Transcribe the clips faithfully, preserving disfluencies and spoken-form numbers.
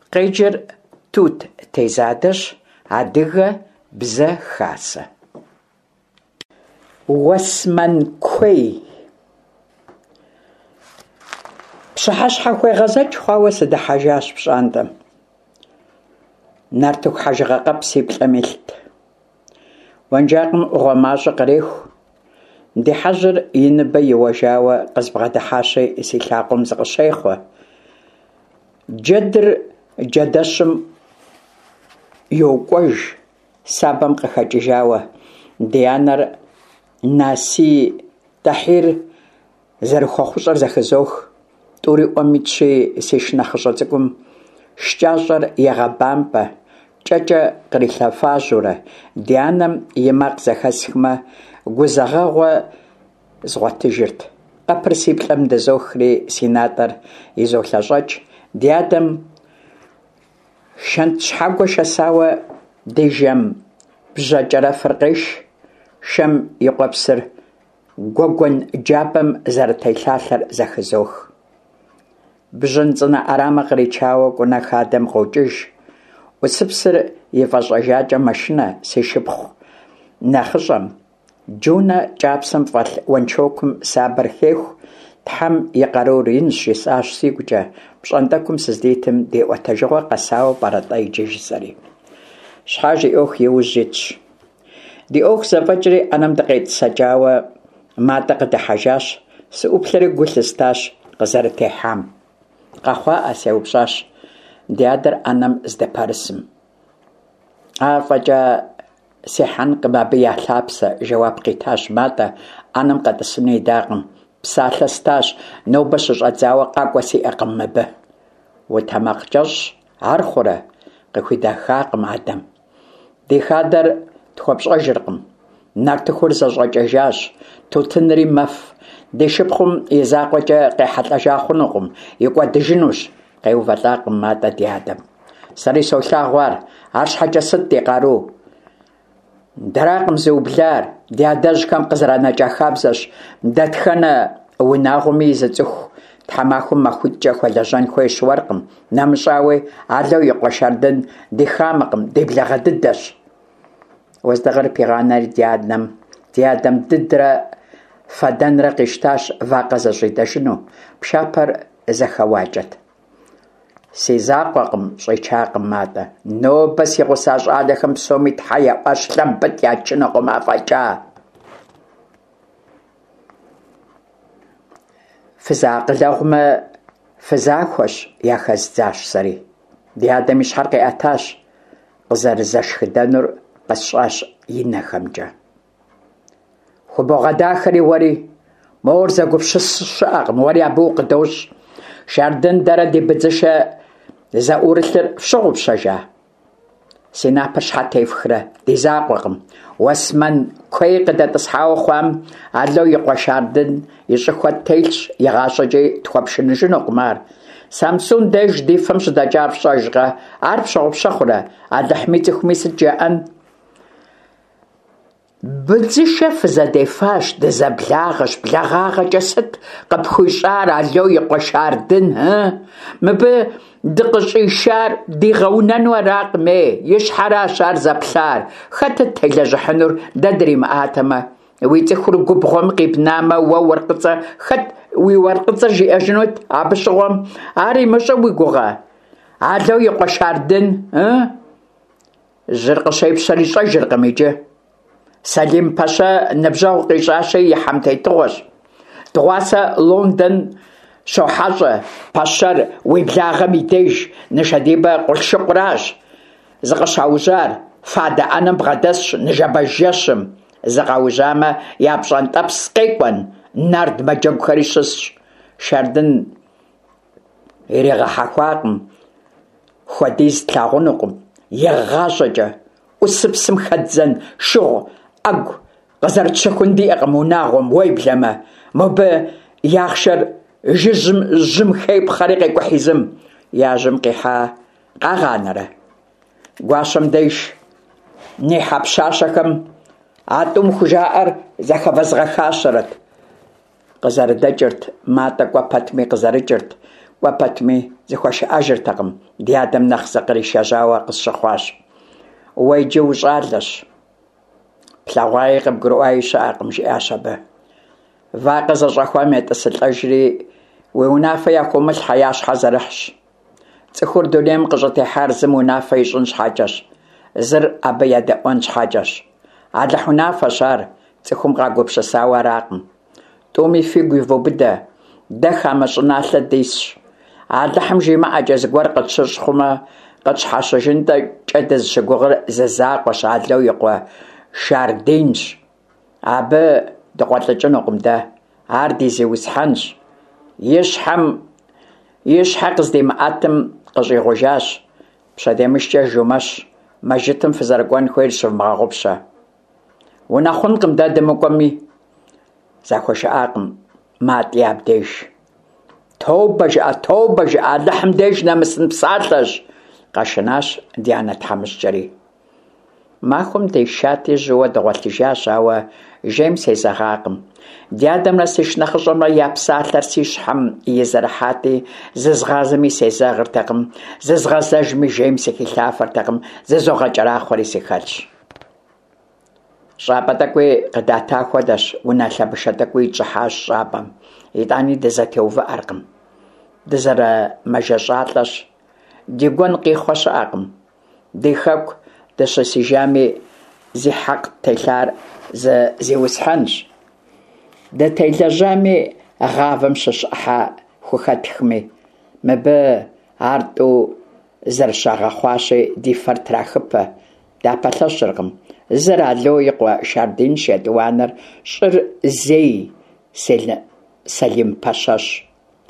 Къеджыр тут тезадэщ адыгэ бзэ хасэ. Уэсмэн куей. Пщыхьэщхьэ хуегъэзэкӏ хъуауэ сыдыхьэжащ пщӏантӏэм. Нартыху хьэжыгъэ къэп си плӏэм илът. Уэнджакъым ӏугъуэмащӏэ къреху. Ди хьэжьыр и ныбэ иуэжауэ къызбгъэдыхьащи, си лъакъуэм зыкъыщехъуэ. Джэдыр джэдэщым йокӏуэж, сабэм къыхэкӏыжауэ. Ди анэр Наси Тахир зэрыхуэхъущӏэр зэхызох. Тӏури ӏуэм итщи, си шынэхъыщӏэ цӏыкӏум шкӏащӏэр егъэбампӏэ, кӏэкӏэ кърилъэфащурэ. Ди анэм и макъ зэхэсхмэ, гузэгъэгъуэ згъуэтыжырт. Къэпыр си плӏэм дызохри, си натӏэр изолъэщӏэкӏ. Ди адэм шэнт щхьэгуэ шэсауэ ди жэм бжьэ кӏэрэфыр къеш, шэм и къуэпсыр гуэгуэн джабэм зэрытелъалъэр зэхызох. Бжьын цӏынэ ӏэрамэ къричауэ кӏунэ хадэм къокӏыж. Ӏусыпсыр и фӏэщӏэжакӏэ машинэ, си шыпхъу нэхъыщӏэм. Джунэ кӏапсэм фӏэлъ уэнчокум сабэр хеху, Тхьэм и къарур инщ, жысӏащ сигукӏэ. Пщӏантӏэкум сыздитым ди ӏуэтэжыгъуэ къэсауэ пӏэрэтӏэ иджы жысӏэри. Щхьэж и ӏуэху иужь итщ. Ди ӏуэху зэфӏэкӏри ӏэнэм дыкъетӏысэкӏауэ матӏэ къыдыхьэжащ, сыӏуплъэри гу лъыстащ къызэрытехьам. Къэхъуаӏэ, сеупщӏащ, ди адэр ӏэнэм здэпэрысым. Афӏэкӏэ сехьэнкъым, абы ялъапсэ, жэуап къитащ матӏэ, ӏэнэм къэтӏысыну идакъым. Псалъэ стащ, нобэ щыщӏэдзауэ къакӏуэ сиӏэкъым мыбы. Утэмакъ кӏэщӏ, ар хъурэ? Къыхуидахакъым адэм. Ди хадэр тхуэпщӏэжыркъым. Нартыхур зэщӏэкӏэжащ, тутынри мэф. Ди шыпхъум и закъуэкӏэ къехьэлӏэжа хъунукъым, икӏуэдыжынущ, къеувэлӏакъым матӏэ ди адэм. Сэри солъагъуар, арщхьэкӏэ сыт ди къару? Дэракъым зыублар, ди адэжьхэм къызэранэкӏа хабзэщ. Дэтхэнэ унагъуэми зы цӏыху тхьэмахуэм махуитӏкӏэ хуэлэжьэн хуейщ уэркъым. Нэмыщӏауи, алэу и къуэ шардын дихамэкъым, ди блэгъэ дыдэщ. Уэздыгъэр пигъанэри ди адэм, ди адэм дыдрэ фэдэнрэ къищтащ вакъэ зэщӏидэжыну. Пшапэр зэхэуакӏэт. Си закъуэкъым, щӏичакъым матӏэ. Нобэ си гъуса щӏалэхэм псоми Тхьэ еӏуэщ, лъэмбыт ячынукъым афӏэкӏа. Фызэакъылэгъумэ, фызахуэщ, яхэздзащ сэри. Ди адэм и щхьэр къеӏэтащ, къызэрызэшхыдэнур къысщӏащ и нэхэмкӏэ. Хубогъэдахэри уэри, мор зэгупщыс щыӏэкъым, уэри абы укъыдощӏ. Шардын дэрэ ди быдзышэ зэӏурылъыр фщыгъупщэжа? Си напэр щхьэ тефхрэ? Ди закъуэкъым. Уэсмэн куей къыдэтӏысхьауэ хъуам, алэу и къуэ шардын и щӏы хуэт телъщ, игъащӏэкӏи тхуэпшыныжынукъым ар. Самсун деж ди фэм щыдэкӏа фщӏэжкъэ? Ар пщыгъупщэ хъурэ? Алыхьми цӏыхуми сыт жаӏэн? Быдзышэ фызэдефащ, дызэблагъэщ, благъагъэкӏэ сыт къыпхуищӏар алэу и къуэ шардын, э? Мыбы дыкъыщӏишар дигъэунэну аракъыми, и щхьэращ ар зэплъар. Хэтыт телэжьыхьынур дэ дримыӏатэмэ? Уи цӏыхур губгъуэм къибнамэ, уэ уэркъыцӏэ, хэт уи уэркъыцӏэ жиӏэжынут абы щыгъуэм? Ар имыщӏэ уи гугъэ? Алэу и къуэ шардын, э? Жьыр къыщепщэри щӏэжыркъым иджы. Салим Пащэ ныбжьэгъу къищӏащи, и хьэм тетыгъуэщ. Дыгъуасэ Лондон щохьэщӏэ, Пащэр уи благъэм и деж ныжэдибэ къулъшыкъуращ. Зыкъыщаужьар фадэ ӏэнэм бгъэдэсщ ныжэбэжэщым. Зыкъаужьамэ, я пщӏантӏэпс къекӏуэн, нард мэджэгухэри щысщ. Шардын иригъэхьэхуакъым, хуэдиз тлъагъунукъым. Егъащӏэкӏэ ӏусыпсым хэддзэн шыгъу, ӏэгу къызэрытщыхун диӏэкъым унагъуэм, уеблэмэ. Мыбы яхъшэр жыжьым жьым хепхъэри къекӏухьизым. Я жьым къихьа къагъанэрэ? Гуащэм деж нихьэ пщащэхэм а тӏум хужаӏэр зэхэвэзгъэхащэрэт. Къызэрыдэкӏырт, матӏэ кӏуэ пэтми къызэрыкӏырт. وباتمي زخوش أجر تقم ديادم نخ زقري شجاوة قصخواش ويجوز عادلش بلاغايق بقرؤاي شاقم جئاشبه فاقز الرخوامي تسل أجري ونافي يقوم الحياش حزرحش تخور دوليم قجتي حارزم ونافي يشنش حاجش زر أبي يدقونش حاجش عاد حنافة شار تخوم غاقوب شساوة راقم تومي فيقوي فوبدا دخا مشنالة ديش عاد حمجي ما أجاز قد شرش خما قد حاشجين دا جدز شقوغر ززاق وشعاد لو يقوى شاردينش عبا دقوات لجنوقم دا عاردي زي وسحنش يشحم يشحقز دي مقاتم قجي غجاش بشا دي مشجا جوماش ما جتم في زرقوان خويل شف مغاغبشا وناخونكم دا دمقومي زاكوش آقم ما تياب ديش توبج توبج لحم ديش نمسن بساتلش قاشناش ديانا تحمش جري ما خم ديشاتي جوا دوالتجاش او جيمس يزغاقم ديادم رسيش نخجم ياب ساتلر سيش حم يزرحاتي ززغازمي سيزاغر تقم ززغازجمي جيمس كيلافر تقم ززوغا جراخوري سيخالش شابتكوي قداتا خودش ونالبشتكوي جحاش شابم يداني دزاتيوفا أرقم دزر مجاجاتلش ديقون قي خوش أقم دي خاك دشسيجامي زي حق تيلار زي, زي وسحنش دا تيلاجامي غافم ششحا خوخاتخمي مبا عردو زر شاغا خواشي دي فرتراخبا دا باتلاشرقم زر علو يقوى شاردين شادوانر شر زي سيلنا سليم باشاش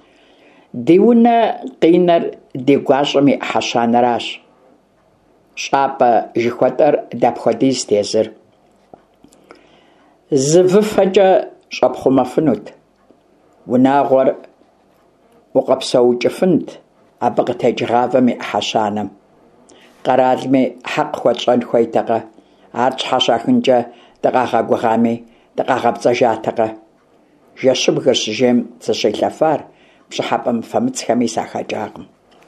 ديونا قينر ديقواشمي حشانراش شابا جيخواتر دابخوديز تيزر زففجا شابخو مفنوت وناغور وقبسو جفنت أبغتي جغافمي حشانم قرالمي حق خواتشان خويتغا عرج حشاخنجا دقاقا قغامي دقاقا بزجاتغا جاشبغر سجيم تشيلافار بشحابم فمتسخمي ساخاجاغم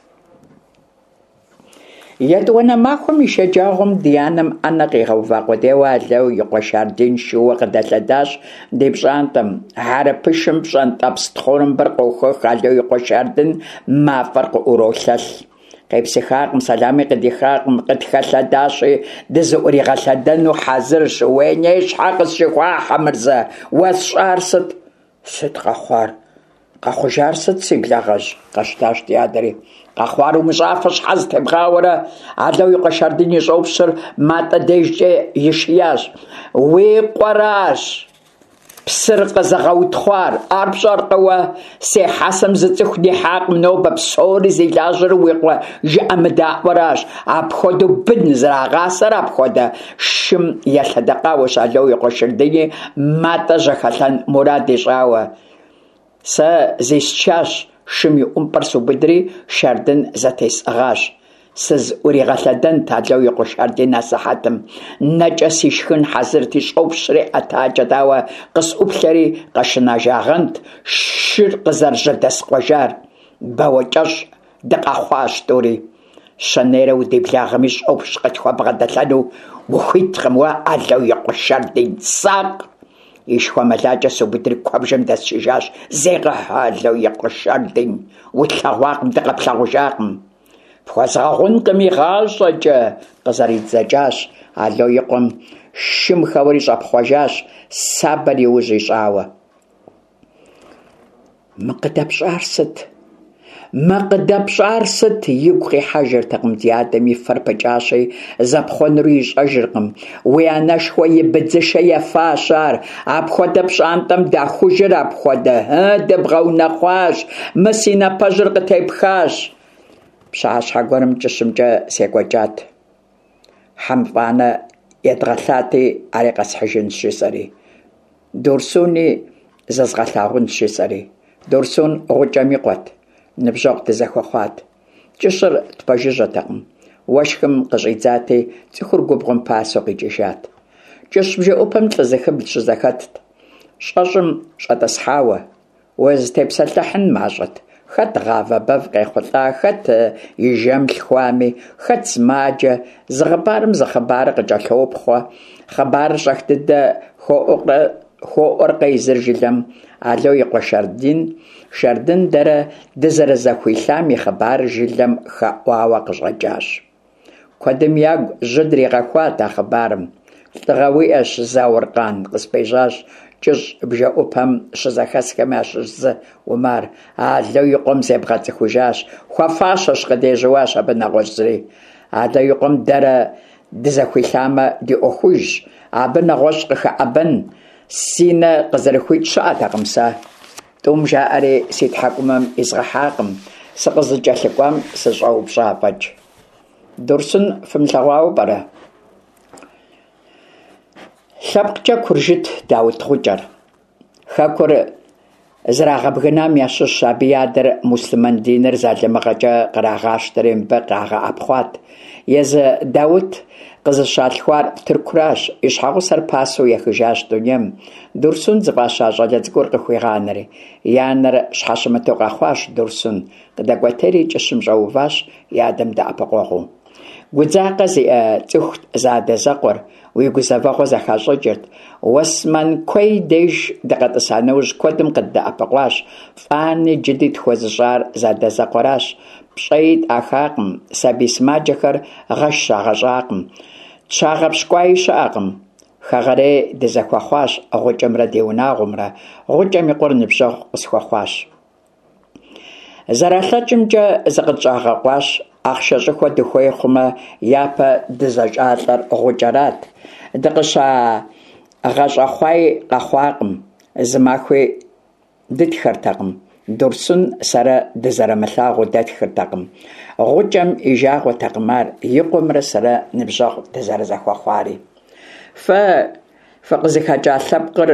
يدونا ماخم يشجاغم ديانم أنا غيغوفا قديوا لو يقوشاردين شو قدالداش دي بشانتم هاربشم بشانت أبستخورم برقوخو خالو يقوشاردين ما فرق أوروشل قيب سخاقم سلامي قدي خاقم قد خلداشي دزوري غلدنو حازرش وينيش حاقس شخوا حمرزة وشارست ست قخوار قخوجار ست سيبلاغج قشتاش ديادري قخوار ومشافش حز تبغاورة عدلو يقشاردين يشوبشر ماتا ديجي يشياش ويقوراش بسرق زغوت خوار أربشار قوة سي حسم زتخدي حاق منوبة بسوري زي لاجر ويقوى جاء مداوراش أبخدو بدن زرع غاسر أبخدو شم يلحدقا وشالو يقوى شرديني ماتا جخلان مرادي شاوة سا زي شاش شمي أمبرسو بدري شاردن زتيس أغاش سز أوري غلدن تاجو يقوش أردنا سحاتم نجاسي شخن حزرتي شوب شري أتاجا داوا قص أبشري قشنا جاغنت شر قزر جدس قجار باوجاش دقا خواش دوري شنيرا ودي بلاغمش أوبش قد خوا بغدتلانو وخيت خموا أدلو يقوش أردين ساق يشخوا ملاجة سوبدري كوابجم دس شجاش زيغا أدلو يقوش أردين وتلاغواقم دقا بلاغوجاقم بخوازغون قمي غاشجا قزاريت زجاش علو يقوم شم خوريش أبخواجاش سابري وجيش آوة ما قدبش أرست ما قدبش أرست يبقي حجر تقم ديادمي فربجاشي زبخون ريش أجرقم ويانا شوية بدزشي فاشار أبخو دبش أنتم دا خجر أبخو دا ها دبغو نخواش مسينا بجرق تيبخاش بشاش حقورم جسم جا سيقوجات حمفانا يدغلاتي عريقس حجن شسري دورسوني ززغلاغون شسري دورسون غجامي قوات نبجوق تزخوخوات جسر تبجيجة تقم واشكم قجيزاتي تخور قبغم باسو قيجيشات جسم جا أوبم تلزخب تشزخات شاجم شاتسحاوة وز تبسلحن ماجت хэт гъавэ бэв къехъулӏа, хэт и жэм лъхуами, хэт сымаджэ, зы хъыбарым зы хъыбарыр къыкӏэлъопхъуэ, хъыбарыр щӏэх дыдэ хуоӏуэркъэ езыр жылэм. Алэу и къуэ Шардин, Шардын дэрэ дызэрызэхуилъам и хъыбарыр жылэм хэӏуауэ къыщӏэкӏащ. Куэдым ягу жьы дригъэхуат а хъыбарым. Лӏыгъэ уиӏэщ Зауркъан, къыспӏежьащ кӏыщӏ бжэӏупэм щызэхэсхэм ящыщ зы Умар. Алэу и къуэм зебгъэцӏыхужащ. Хуэфащэщ, къыдежьэуащ абы нэгъуэщӏ зыри. Алэу и къуэм дэрэ дызэхуилъамэ ди ӏуэхуж. Абы нэгъуэщӏ къыхэӏэбэн си нэ къызэрыхуит щыӏэтэкъым сэ. Тӏум жаӏэри си тхьэкӏумэм изгъэхьакъым. Сыкъызыкӏэлъыкӏуам сыщӏэупщӏа фӏэкӏ. Дурсын фымылъэгъуауэ пӏэрэ? Лъэпкъкӏэ Куржыт Даут гъукӏэр. Хэкур зрагъэбгынам ящыщ, абы и адэр муслъмэн диныр залымыгъэкӏэ кърагъащтэри мыбы къагъэӏэпхъуат. Езы Даут къызыщалъхуар тыркуращ. И щхьэгъусэр пасэу ехыжащ дунейм. Дурсун зыфӏаща щӏалэ цӏыкӏур къыхуигъанэри. И анэр щхьэщымыту къэхъуащ Дурсун. Къыдэкӏуэтери кӏыщым щӏэуващ и адэм дэӏэпыкъуэгъуу. Гудзакъэ зиӏэ цӏыхут зыадэзэкъуэр, уи гузэвэгъуэ зэхащӏыкӏырт. Уэсмэн куей деж дыкъэтӏыса нэужь куэдым къыддэӏэпыкъуащ. Фӏани джыди тхуэзыщӏар задэзэкъуэращ. Пщӏэи тӏахакъым, сабий сымаджэхэр гъэш щагъэщӏакъым. Щагъэпщкӏуаи щыӏэкъым. Хэгъэрей дызэхуэхъуащ гъукӏэмрэ ди унагъуэмрэ. Гъукӏэм и къур ныбжьэгъу къысхуэхъуащ. Зэралъэкӏымкӏэ зыкъытщӏагъэкъуащ. Ахъшэ щӏыхуэ дыхуей хъумэ, япэ дызэщӏалӏэр гъукӏэрат. Дыкъыщагъэщӏэхъуаи къэхъуакъым. Зы махуи дытхэртэкъым. Дурсун сэрэ дызэрымылъагъуу дэтхыртэкъым. Гъукӏэм и жагъуэтэкъым ар, икъуэмрэ сэрэ ныбжьэгъу дызэрызэхуэхъуари. Фэ фыкъызыхэкӏа лъэпкъыр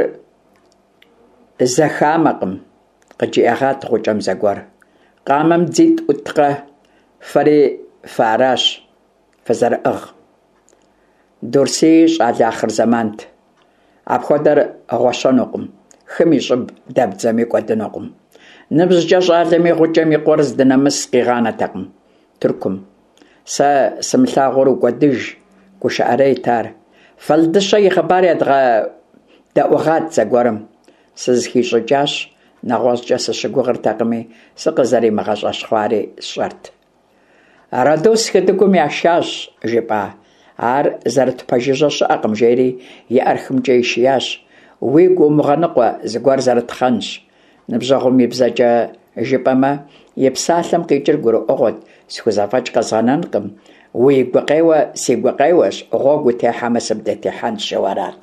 зэхамэкъым, къыджиӏэгъат гъукӏэм зэгуэр. Къамэм дзитӏ ӏуткъэ, фэри фаращ фызэрыӏыгъ. Дурси щӏалэ ахъырзэмант. Апхуэдэр гъуэщэнукъым. Хым и щӏыб дэбдзэми кӏуэдынукъым. Ныбжькӏэ щӏалэми гъукӏэм и къуэр здынэмыс къигъанэтэкъым. Тыркум. Сэ сымылъагъуэр укӏуэдыж, гушыӏэрейт ар. Фэлдыщэ и хъыбар ядгъэдэӏугъат зэгуэрым. Сызыхищӏыкӏащ, нэгъуэщӏкӏэ сыщыгугъыртэкъыми, сыкъызэримыгъэщӏэщхъуари сщӏэрт. Арэду схыдыгум яшащ, жепӏа. Ар зэрытпэжыжьэ щыӏэкъым, жери и ӏэр хымкӏэ ишиящ. Уигу умыгъэныкъуэ, зыгуэр зэрытхъэнщ. Ныбжьэгъум и бзэкӏэ жыпӏэмэ, и псалъэм къикӏыр гурыӏуэгъуэт, схузэфӏэкӏ къэзгъэнэнкъым. Уи гукъеуэ си гукъеуэщ, гъуэгу утехьэмэ сыбдетехьэнщ жэуэрат.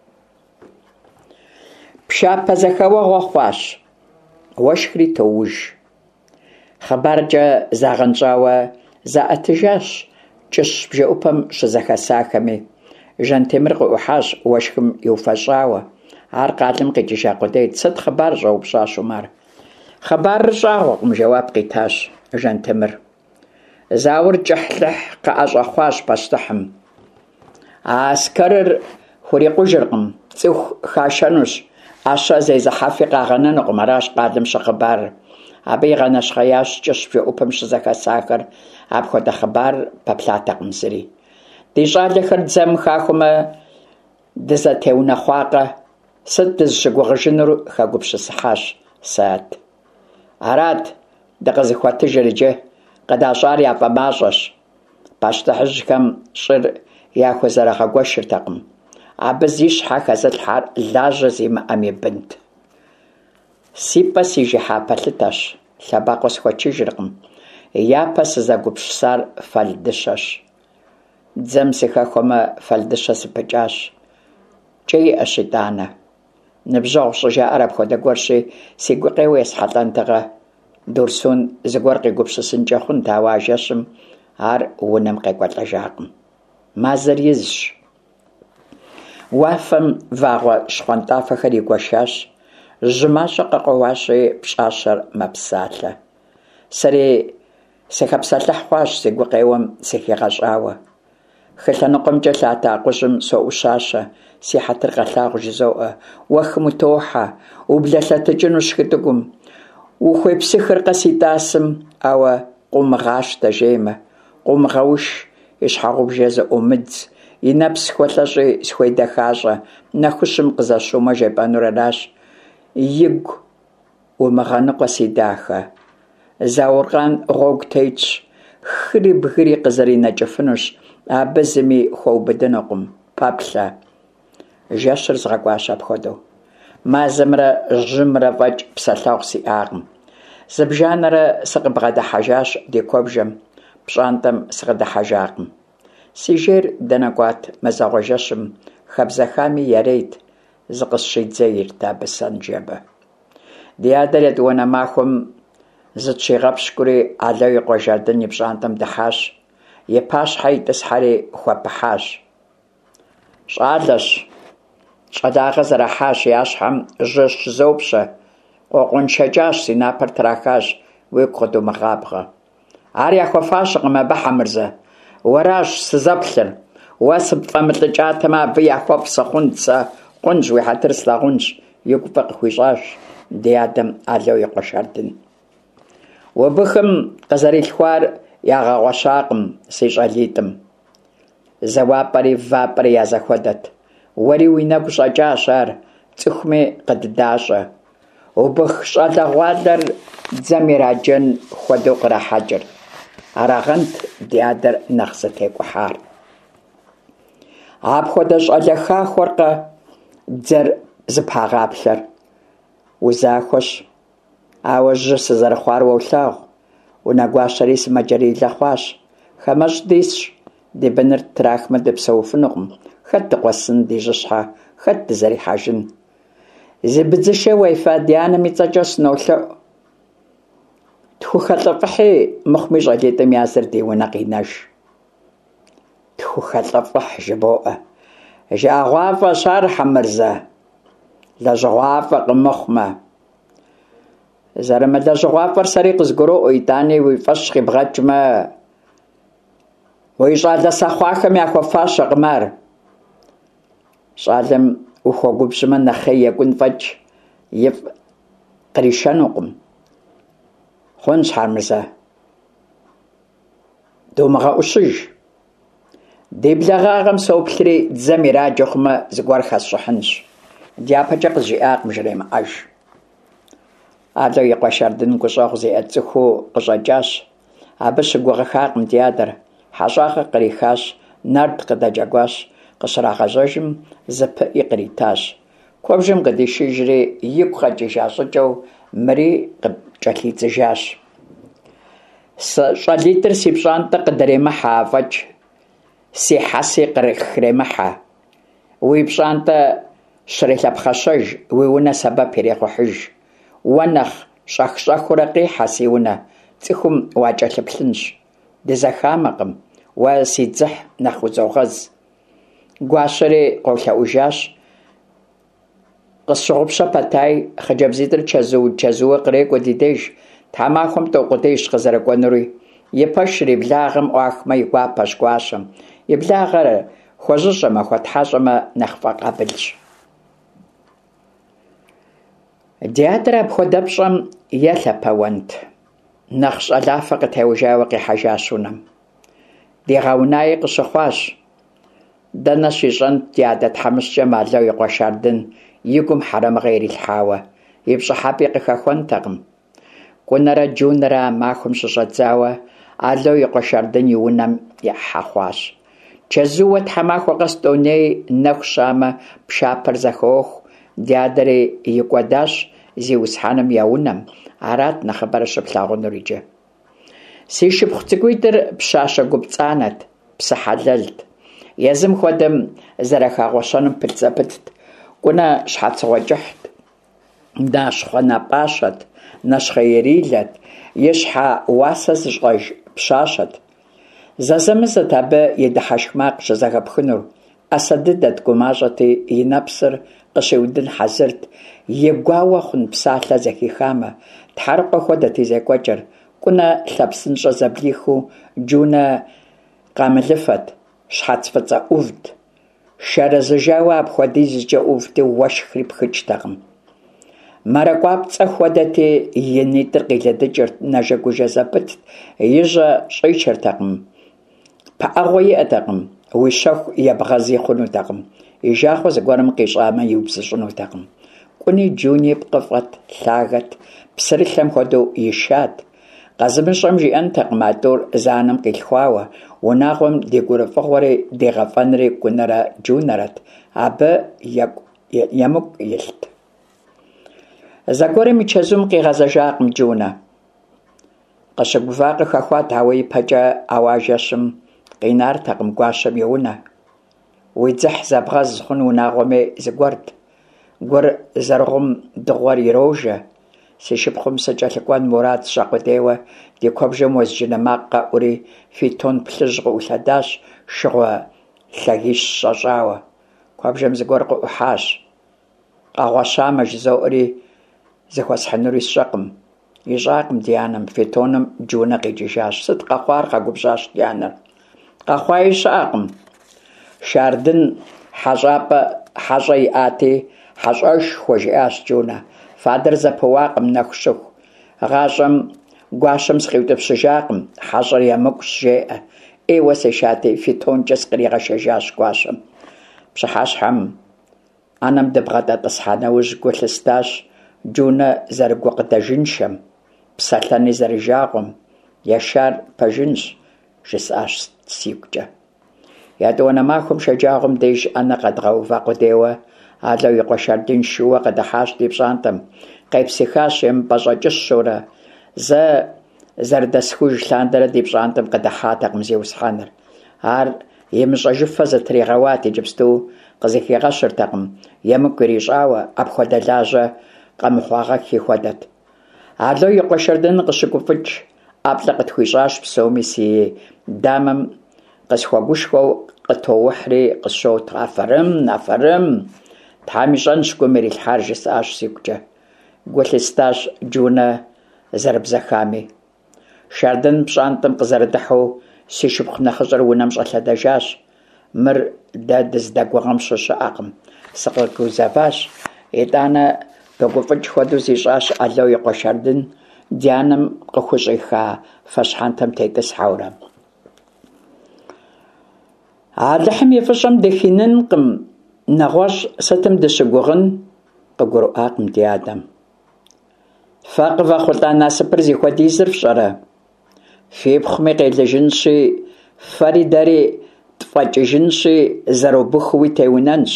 Пшапэ зэхэуэгъуэ хъуащ. Уэшхри тоуж. Хъыбаркӏэ загъэнщӏауэ заӏэтыжащ кӏыщ бжэӏупэм щызэхэсахэми. Жантемыр къыӏухьащ уэшхым иуфэщӏауэ. Ар къалэм къикӏыжа къудейт. Сыт хъыбар? Щӏэупщӏащ Умар. Хъыбарыр щӏагъуэкъым, жэуап къитащ Жантемыр. Зауэр кӏыхь-лӏыхь къыӏэщӏэхъуащ пащтыхьым. Аскэрыр хурикъужыркъым. Цӏыху хашэнущ. Ӏэщэ зезыхьэфи къагъэнэнукъым. Аращ къалэм щыхъыбарыр. Абы игъэнэщхъеящ кӏыщ бжэӏупэм щызэхэсахэр. Апхуэдэ хъыбар пэплъатэкъым зыри. Ди щӏалэхэр дзэм хахуэмэ, дызэтеунэхъуакъэ? Сыт дызыщыгугъыжынур хэгупсысыхьащ Саат. Арат дыкъызыхуэтыжыр иджы. Къыдащӏар япэ мащӏэщ. Пащтыхьыжьхэм щӏыр яхузэрагъэгуэшыртэкъым. Абы зи щхьэ хэзылъхьар лажьэ зимыӏэм и бынт. Си пӏэ си жыхьа пэлъытэщ. Лъэбакъуэ схуэчыжыркъым. Япэ сызэгупсысар фэлдыщэщ. Дзэм сыхэхуэмэ, фэлдыщэ сыпыкӏащ. КӀэ иӀэщ итӀанэ. Ныбжьэгъу щӀыжаӀэр апхуэдэ гуэрщи, си гукъеуэ есхьэлӀэнтыгъэ. Дурсун зыгуэр къигупсысынкӀэ хъунт, ауэ а жэщым ар унэм къекӀуэлӀэжакъым. Мазэр изщ. Уафэм вагъуэ щхъуантӀафэхэр игуэшащ. Жьы мащӀэ къэкъуауащи, пщӀащэр мэпсалъэ. Сэри сыхэпсэлъыхь хъуащ си гукъеуэм сыхигъэщӀауэ. Хы лъэныкъуэмкӀэ лъатэ къущым соӀущащэ, си хьэтыр къэлъагъу жызоӀэ. Уэхым утохьэ, ублэлъэтыкӀынущ хытӀыгум. Ухуепсыхыр къыситӀасым, ауэ къумыгъащтэ жеймэ, къумыгъэуш, и щхьэгъубжэ зыӀумыдз, и нэпс хуэлъэщӀи схуедэхащӀэ, нэхущым къызэщумэ жепӀэнур аращ. Игу умыгъэныкъуэ си дахэ. Зауркъан гъуэгу тетщ, хыри бгыри къызэринэкӀыфынущ, абы зыми хуэубыдынукъым, пэплъэ. Жэщыр згъэкӀуащ апхуэдэу. Мазэмрэ жьымрэ фӀэкӀ псэлъэгъу сиӀакъым. Зыбжанэрэ сыкъыбгъэдыхьэжащ ди куэбжэм, пщӀантӀэм сыкъыдыхьэжакъым. Си жейр дэнэ кӀуат мазэгъуэжэщым, хабзэхами ярейт, зыкъысщидзейрт абы сэн джабэ. Ди адэр етӀуанэ махуэм зытригъэпщкӀури Алэу и къуэ жардын и пщӀантӀэм дыхьащ, и пащхьэ итӀысхьэри хуэпыхьащ. ЩӀалэщ, щӀалагъэ зэрахьащ я щхьэм, жьы щызопщэ, къуэкъуншэкӀащ, си напэр трахащ, уигу къыдумыгъабгъэ. Ар яхуэфащэкъым абы, Хьэмырзэ, уэращ сызэплъыр, уэ сыпфӀэмылӀыкӀатэмэ, абы яхуэфӀ сыхъунт сэ, хъунщ, уи хьэтыр слъагъунщ, игу фӀы къыхуищӀащ ди адэм Алэу и къуэ шардын. Уэбыхым къызэрилъхуар ягъэгъуэщакъым си щӀалитӀым. ЗэуапӀэри вапӀэри я зэхуэдэт. Уэри уи нэгу щӀэкӀащ ар, цӀыхуми къыддащӀэ. Убых щӀалэгъуалэр дзэм ираджэн хуэдэу кърахьэкӀыр. Арагъэнт ди адэр нэхъ зэтекӀухьар. Апхуэдэ щӀалэ хахуэркъэ дзэр зыпагъаплъэр. Узахуэщ, ауэ жьы сызэрыхъуар уолъагъу. Унэгуащэри сымаджэрилэ хъуащ. ХамэщӀ дисщ, ди быныр трахмэ дыпсэуфынукъым. Хэт дыкъуэсын ди жьыщхьэ, хэт дызэрихьэжын. Зи быдзышэ уефа ди анэм и цӀэкӀэ сынолъэӀу. ТхухэлӀыфӀыхьи мыхъуми щӀалитӀым языр ди унэ къинэж. ТхухэлӀыфӀыхь жыбоӀэ. ЖыӀэгъуафӀэщ ар, Хьэмырзэ. ЛэжьыгъуафӀэ къымыхъумэ. ЗэрымылэжьыгъуафӀэр сэри къызгуроӀуэ, итӀани уи фӀэщ къибгъэкӀмэ. Уи щӀалэ сэхъуахэм яхуэфащэкъым ар. Щӏалэм ухуэгубжьмэ нэхъей екӀун фӀэкӀ, ифӀ къришэнукъым. Хъунщ, Хьэмырзэ. ДумыгъэӀущыж. Ди благъагъэм соплъри дзэм ираджэ хъумэ, зыгуэр хэсщӀыхьынщ. ДяпэкӀэ къызжиӀакъым, жремыӀэж. Алэу и къуэ шардын гущӀэгъу зиӀэ цӀыхуу къыщӀэкӀащ. Абы щыгугъыхакъым ди адэр. ХьэщӀагъэ кърихащ, нэрд къыдэкӀэгуащ. Къыщрагъэжьэжым зыпыӀи къритащ. Куэбжэм къыдишыжри игу къэкӀыжа щӀыкӀэу мыри къыкӀэлъидзыжащ. ЩӀалитӀыр си пщӀантӀэ къыдремыхьэ афӀэкӀ. Си хьэси кърихремыхьэ. Уи пщӀантӀэ щрелъэпхъэщэж, уи унэ сэбэп ирехъухьыж. Уэ нэхъ щӀэх-щӀэхыурэ къихьэ си унэ, цӀыхум уакӀэлъыплъынщ. Дызэхамэкъым, уэ си дзыхь нэхъ узогъэз. Гуащэри къолъэӀужащ. Къысщыгъупщэ пэтай, хъыджэбзитӀыр чэзуу-чэзууэ кърекӀуэ ди деж, тхьэмахуэм тӀокъутейщ къызэрыкӀуэнури. И пэшыр и благъэм Ӏуахмэ и гуапэщ гуащэм. И благъэр хуэжьыщӀэмэ, хуэтхьэщӀэмэ нэхъ фӀэкъэбылщ. Ди адэр апхуэдэ пщӀэм елъэпэуэнт. Нэхъ щӀалафэ къытеужауэ къихьэжащ унэм. Дигъэунаи къыщыхъуащ. Дэнэ щищӀэнт ди адэ тхьэмыщкӀэм Алэу и къуэ шардын, и гум хьэрэмыгъэ ирилъхьауэ. И пщӀыхьэпӀи къыхэхуэнтэкъым. Кӏунэрэ джунэрэ а махуэм щыщӀэдзауэ, Алэу и къуэ шардын и унэм ехьэ хъуащ. Чэзууэ тхьэмахуэ къэс тӀоней нэху щамэ, пшапэр зэхуоху. Ди адэри и кӀуэдащ зи усхьэным я унэм. Арат нэхъыбэрэ щыплъагъунур иджы. Си шыпхъу цӀыкӀуитӏыр пщащэ гупцӀанэт, псы хьэлэлт. Езым хуэдэм зэрыхагъуэщэным пылъцӀэпытт. Кӏунэ щхьэцыгъуэ кӀыхьт, нащхъуэ напӀащэт, нэщхъэ ирилэт, и щхьэ уасэ зыщӀэж пщащэт. Зэзэмызэт абы и дыхьэшх макъ щызэхэпхынур. Ӏэсэ дыдэт, гумащӀэти, и нэпсыр къыщиудын хьэзырт. И гуауэ хъун псалъэ зэхихамэ. Тхьэрыкъуэ хуэдэт и зекӀуэкӀыр. Кӏунэ лъэпсынщӀэ зэблихыу джунэ къамылыфэт, щхьэц фӀыцӀэ Ӏувт. Шэрызыжауэ апхуэдизкӀэ Ӏувти уэшхри пхыкӀтэкъым. Мэракӏуапцӏэ хуэдэти и нитӏыр къилэдыкӏырт, нэжэгужэ зэпытт, и щӏэ щӏичэртэкъым, пыӏэгъуэ иӏэтэкъым, уи щэху ебгъэзи хъунутэкъым, и жагъуэ зыгуэрым къищӏамэ иубзыщӏынутэкъым. Кӏуни джуни пкъыфӏэт, лъагэт, псырылъэм хуэдэу ишат. Къэзымыщӏэм жиӏэнтэкъым а тӏур зы анэм къилъхуауэ, унагъуэм дегурыфӏыгъуэри дегъэфӏэнри кӏунэрэ джунэрэт, абы емыкӏу илът. Зэгуэрым и чэзум къигъэзэжакъым джунэ. Къыщыгува къыхэхуат, ауэ ипэкӏэ ауажэщым къинартэкъым гуащэм и унэ. Уи дзыхь зэбгъэз хъун унагъуэми зыгуэрт. Гур зэрыгъум дыгъуэр ирожэ. Си шыпхъум сыкӏэлъыкӏуэн мурад сщӏэкъудейуэ, ди куэбжэм уэзджынэ макъ къэӏури фитон плъыжь къыӏулъэдащ, шыгъуэ лъагищ щӏэщӏауэ. Куэбжэм зыгуэр къыӏухьащ. Къэгъуэщамэ жызоӏури зыхуэсхьынури сщӏэкъым. Ищӏакъым ди анэм, фитоным джунэ къикӏыжащ. Сыт къэхъуар? Къэгубжьащ ди анэр. Къэхъуаи щыӏэкъым. Шардын хьэщӏапӏэ хьэщӏэ иӏати, хьэщӏэшхуэ жиӏащ джунэ. Фадэр зэпыуакъым нэху щыху. Гъащӏэм гуащэм сыкъиутӏыпщыжакъым, хьэщӏэр емыкӏущ жеӏэ. Ӏейуэ сешати, фитонкӏэ сыкъригъэшэжащ гуащэм. Пщыхьэщхьэм ӏэнэм дыбгъэтӏэтӏысхьа нэужь гу лъыстащ джунэ зэрыгукъыдэжыншэм, псэлъэни зэрыжагъуэм. Ешар пэжынщ, жысӏащ сигукӏэ. Ядыуэнэ махуэм шэджагъуэм деж ӏэнэ къэдгъэува къудейуэ, алэу и къуэ Шардын шууэ къыдыхьащ ди пщӏантӏэм. Къепсихащ емыпӏэщӏэкӏыщэурэ. Зэ зэрыдэсхуж лъандэрэ ди пщӏантӏэм къыдыхьатэкъым зеусхьэныр. Ар имыщӏэжыфэ зытригъэуат, иджыпсту къызыхигъэщыртэкъым. Емыкӏу ирищӏауэ, апхуэдэ лажьэ къэмыхъуагъэхи хуэдэт. Алэу и къуэ Шардын къыщыгуфӏыкӏ, ӏэплӏэ къытхуищӏащ псоми, си дамэм къысхуэгушхуэу къытоухьри къысщот. Афэрым, афэрым! Тхьэм ищӏэнщ гум ирилъхьар, жысӏащ сигукӏэ. Гу лъыстащ джунэ зэрыбзэхами. Шардын пщӏантӏэм къызэрыдыхьу си шыпхъу нэхъыщӏэр унэм щӏэлъэдэжащ. Мыр дэ дыздэгугъэм щыщыӏэкъым. Сыкъыгузэващ. ИтӀанэ бэгуфӏыкӏ хуэдэу зищӏащ алэу и къуэ Шардын, ди анэм къыхущӏиха фэщхьэнтэм тетӏысхьэурэ. Алыхьым и фӏыщӏэм дыхинынкъым, нэгъуэщӏ сытым дыщыгугъын, къыгурыӏуакъым ди адэм. Фэ къывэхъулӏа насыпыр зихуэдизыр фщӏэрэ? Фи пхъуми къелыжынщи, фэри дэри тфӏэкӏыжынщи, зэробыхууи теунэнщ.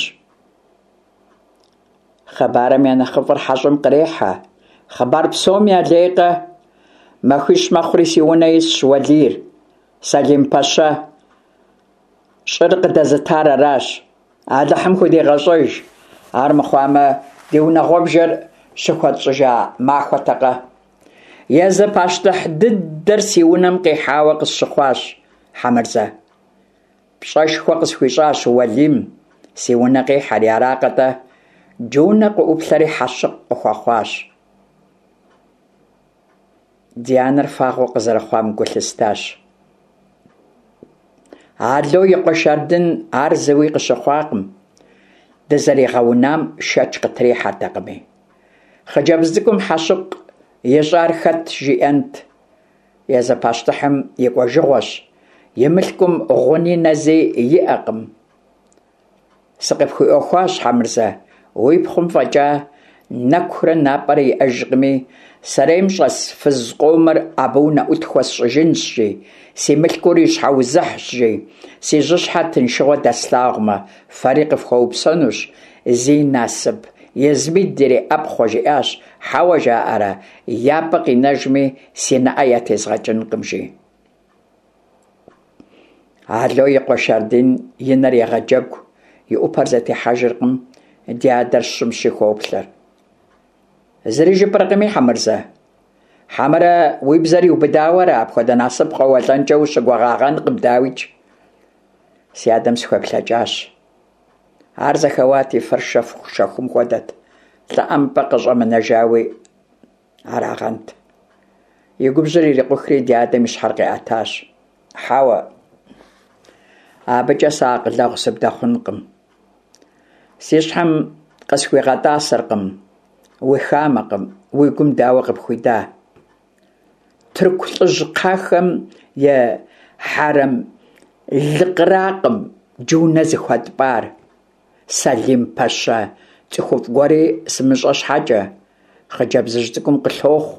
Хъыбарым я нэхъыфӏыр хьэщӏэм кърехьэ. Хъыбар псоми алейкъэ? Махуищ мэхъури си унэ исщ Уэлийр, Сэлим Пащэ. Щӏыр къыдэзытар аращ. Алыхьым худегъэщӏэж. Ар мыхъуамэ, ди унагъуэбжэр щыхуэтщӏыжа махуэтэкъэ. Езы пащтыхь дыдэр си унэм къихьауэ къысщыхъуащ, Хьэмырзэ. Пщӏэшхуэ къысхуищӏащ Уэлийм, си унэ къихьэри, аракъэ-тӏэ, джунэ къыӏуплъэри хьэщыкъу къыхуэхъуащ. Ди анэр фагъуэ къызэрыхъуам гу лъыстащ. Алэу и къуэ Шардын ар зыуи къыщыхъуакъым. Дызэригъэунам шэч къытрихьэртэкъыми. Хъыджэбз цӏыкӏум хьэщыкъу ищӏар хэт жиӏэнт. Езы пащтыхьым и кӏуэжыгъуэщ. И мылъкум гъуни нэзи иӏэкъым. Сыкъыпхуиӏуэхуащ, Хьэмырзэ, уи пхъум фӏэкӏа нэкурэ напӏэрэ иӏэжкъыми, сэрейм щӏэс фыз къомыр абы унэӏутхуэ сщӏыжынщ жи, си мылъкур и щхьэузыхьщ жи, си жьыщхьэр тыншыгъуэ дэслъагъумэ, фэри къыфхуэупсэнущ. Зи насып, езмыд иреӏэпхъуэ жиӏащ. Хьэуэ жаӏэрэ, япэ къинэжми, си нэӏэ ятезгъэкӏынкъым жи. Алэу и къуэ Шардын и нэр егъэджэгу, и ӏупэр зэтехьэжыркъым, ди адэр щӏым щихуоплъэр. Зыри жыпӏэркъыми, Хьэмырзэ. Хьэмэрэ уи бзэр иубыдауэрэ, апхуэдэ насып къэуэлӏэнкӏэ ущыгуэгъагъэнкъым, дауичӏ. Си адэм схуеплъэкӏащ. Ар зэхэуат и фэр шэху шэхум хуэдэт, лӏыӏэмпӏэ къыщӏэмынэжауи арагъэнт. И губжьыр ирикъухри ди адэм и щхьэр къеӏэтащ. Хьэуэ, абыкӏэ сэ акъылэгъу сыбдэхъункъым. Си щхьэм къысхуигъэтӏасэркъым. уихамакъым, уи гум дауэ къыпхуида? Тырку лӏыжь кхъахэм е хьэрэм лыкъракъым джунэ зыхуэтпӏар. Сэлим Пэщэ цӏыхуфӏ гуэри сымыщӏэ щхьэкӏэ хъыджэбзыжь цӏыкӏум къылъохъу.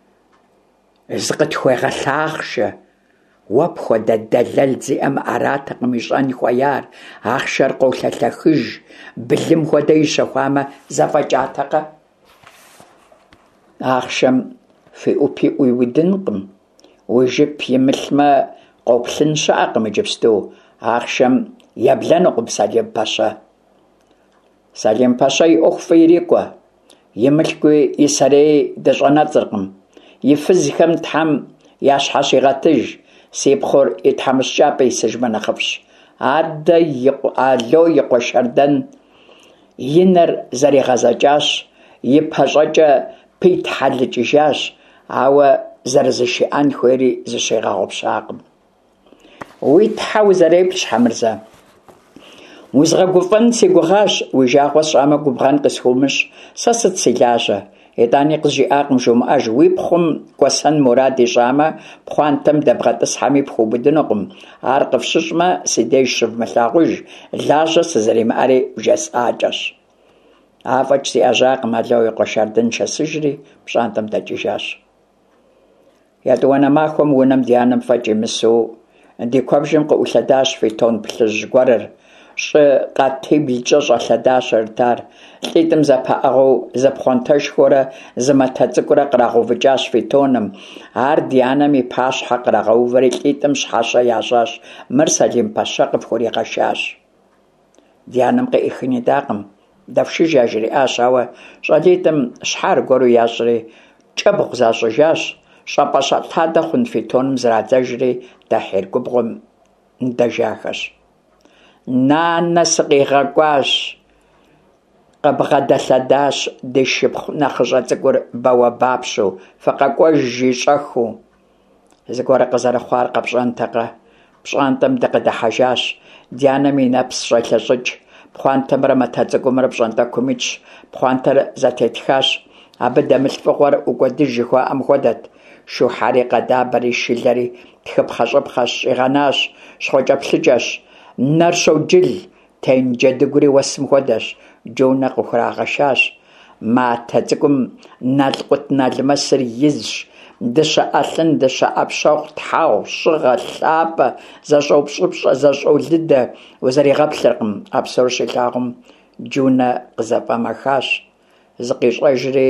Зыкъытхуегъэлъахъшэ. Уэ пхуэдэ дэлэл зиӏэм аратэкъым ищӏэн хуеяр. Ахъшэр къолъэлъэхыж, былым хуэдэ ищэхуамэ зэфӏэкӏатэкъэ? Ахъшэм фиӏупиӏуи удынкъым. Уи жып имылъмэ къоплъын щыӏэкъым иджыпсту. Ахъшэм еблэнукъым Сэлим Пэщэ. Сэлим Пэщэ и ӏуэху ирикӏуэ. Имылъкуи и сэрей дыщӏэнэцӏыркъым. И фызхэм Тхьэм я щхьэ щигъэтыж. Си пхъур и тхьэмыщкӏапӏэ исыжмэ нэхъыфӏщ. Адэ ало и къуэшэрдэн и нэр зэригъэзэкӏащ, и пэщӏэкӏэ питхьэлыкӏыжащ, ауэ зэрызыщиӏэн хуейри зыщегъэгъупщакъым. Уи Тхьэ узэреплъ, Щхьэмырзэ. Узгъэгуфӏэн си гугъащ, уи жагъуэ сщӏамэ губгъэн къысхуумыщӏ. Сэ сыт си лажьэ? ИтӀани къызжиӏакъым жумыӏэж. Уи пхъум кӏуэсэн мурад ищӏамэ, пхъуантэм дэбгъэтӏысхьэми пхуубыдынукъым. Ар къыфщыщӏмэ, си деж щывмылъагъуж. Лажьэ сызэримыӏэри бжесӏакӏэщ. Афӏэкӏ сиӏэжакъым. Алоу и къуэшэрдын чэсыжри пщӏантӏэм дэкӏыжащ. Ятӏуанэ махуэм унэм ди анэм фӏэкӏ имысу ди куэбжэм къыӏулъэдащ фейтон плъыжь гуэрыр. Щӏы къатеблкӏэ щӏэлъэдащ арытар. ЛӀитӀым зэпэӏэгъуэу зэпхъуантэшхуэрэ зы матэ цӏыкӏурэ кърагъэувыкӏащ фейтоным. Ар ди анэм и пащхьэ кърагъэувэри лӀитӀым щхьэщэ ящӏащ. Мыр Сэлим Пэщэ къыпхуригъэшащ. Ди анэм къиӏыхын идакъым. Дэфшыж яжриӏащ, ауэ щӏалитӏым щхьэ аргуэру ящӏри кӏэбгъу защӏыжащ. ЩӀапӀэ щӀэлъадэ хъун фейтоным зрадзэжри дахьейр губгъуэм ндэжахэщ. Нанэ сыкъигъэкӀуащ, къыбгъэдэлъэдащ ди шыпхъу нэхъыщӀэ цӀыкӀур бауэбапщу, фыкъэкӀуэж жищӀэхыу. Зыгуэру къызэрыхъуар къэпщӀэнтэкъэ? ПщӀантӀэм дыкъыдыхьэжащ. Ди анэм и нэпс щӀелъэщӀыкӀ. Пхъуантэмрэ матэ цӀыкӀумрэ пщӀантӀэкум итщ. Пхъуантэр зэтетхащ. Абы дэмылъ фӀыгъуэр укӀуэдыж жыхуаӀэм хуэдэт. Шухьэри къэдабэри шылэри тхыпхъэщӀыпхъэщ, щӀигъэнащ, щхъуэкӀэплъыкӀэщ. Нэр щоджыл, тен джэдыгури уэсым хуэдэщ. Джунэ къыхурагъэшащ. Матэ цӀыкӀум налкъут налмэсыр изщ. Дыщэ Ӏэлъын, дыщэ Ӏэпщэху, тхьэгъу, щӀыгъэ, лъапӀэ, зэщӀэупщӀыпщӀэ, зэщӀэулыдэ узэригъэплъыркъым. А псор щилъагъум Джунэ къызэфӀэмэхащ. ЗыкъищӀэжри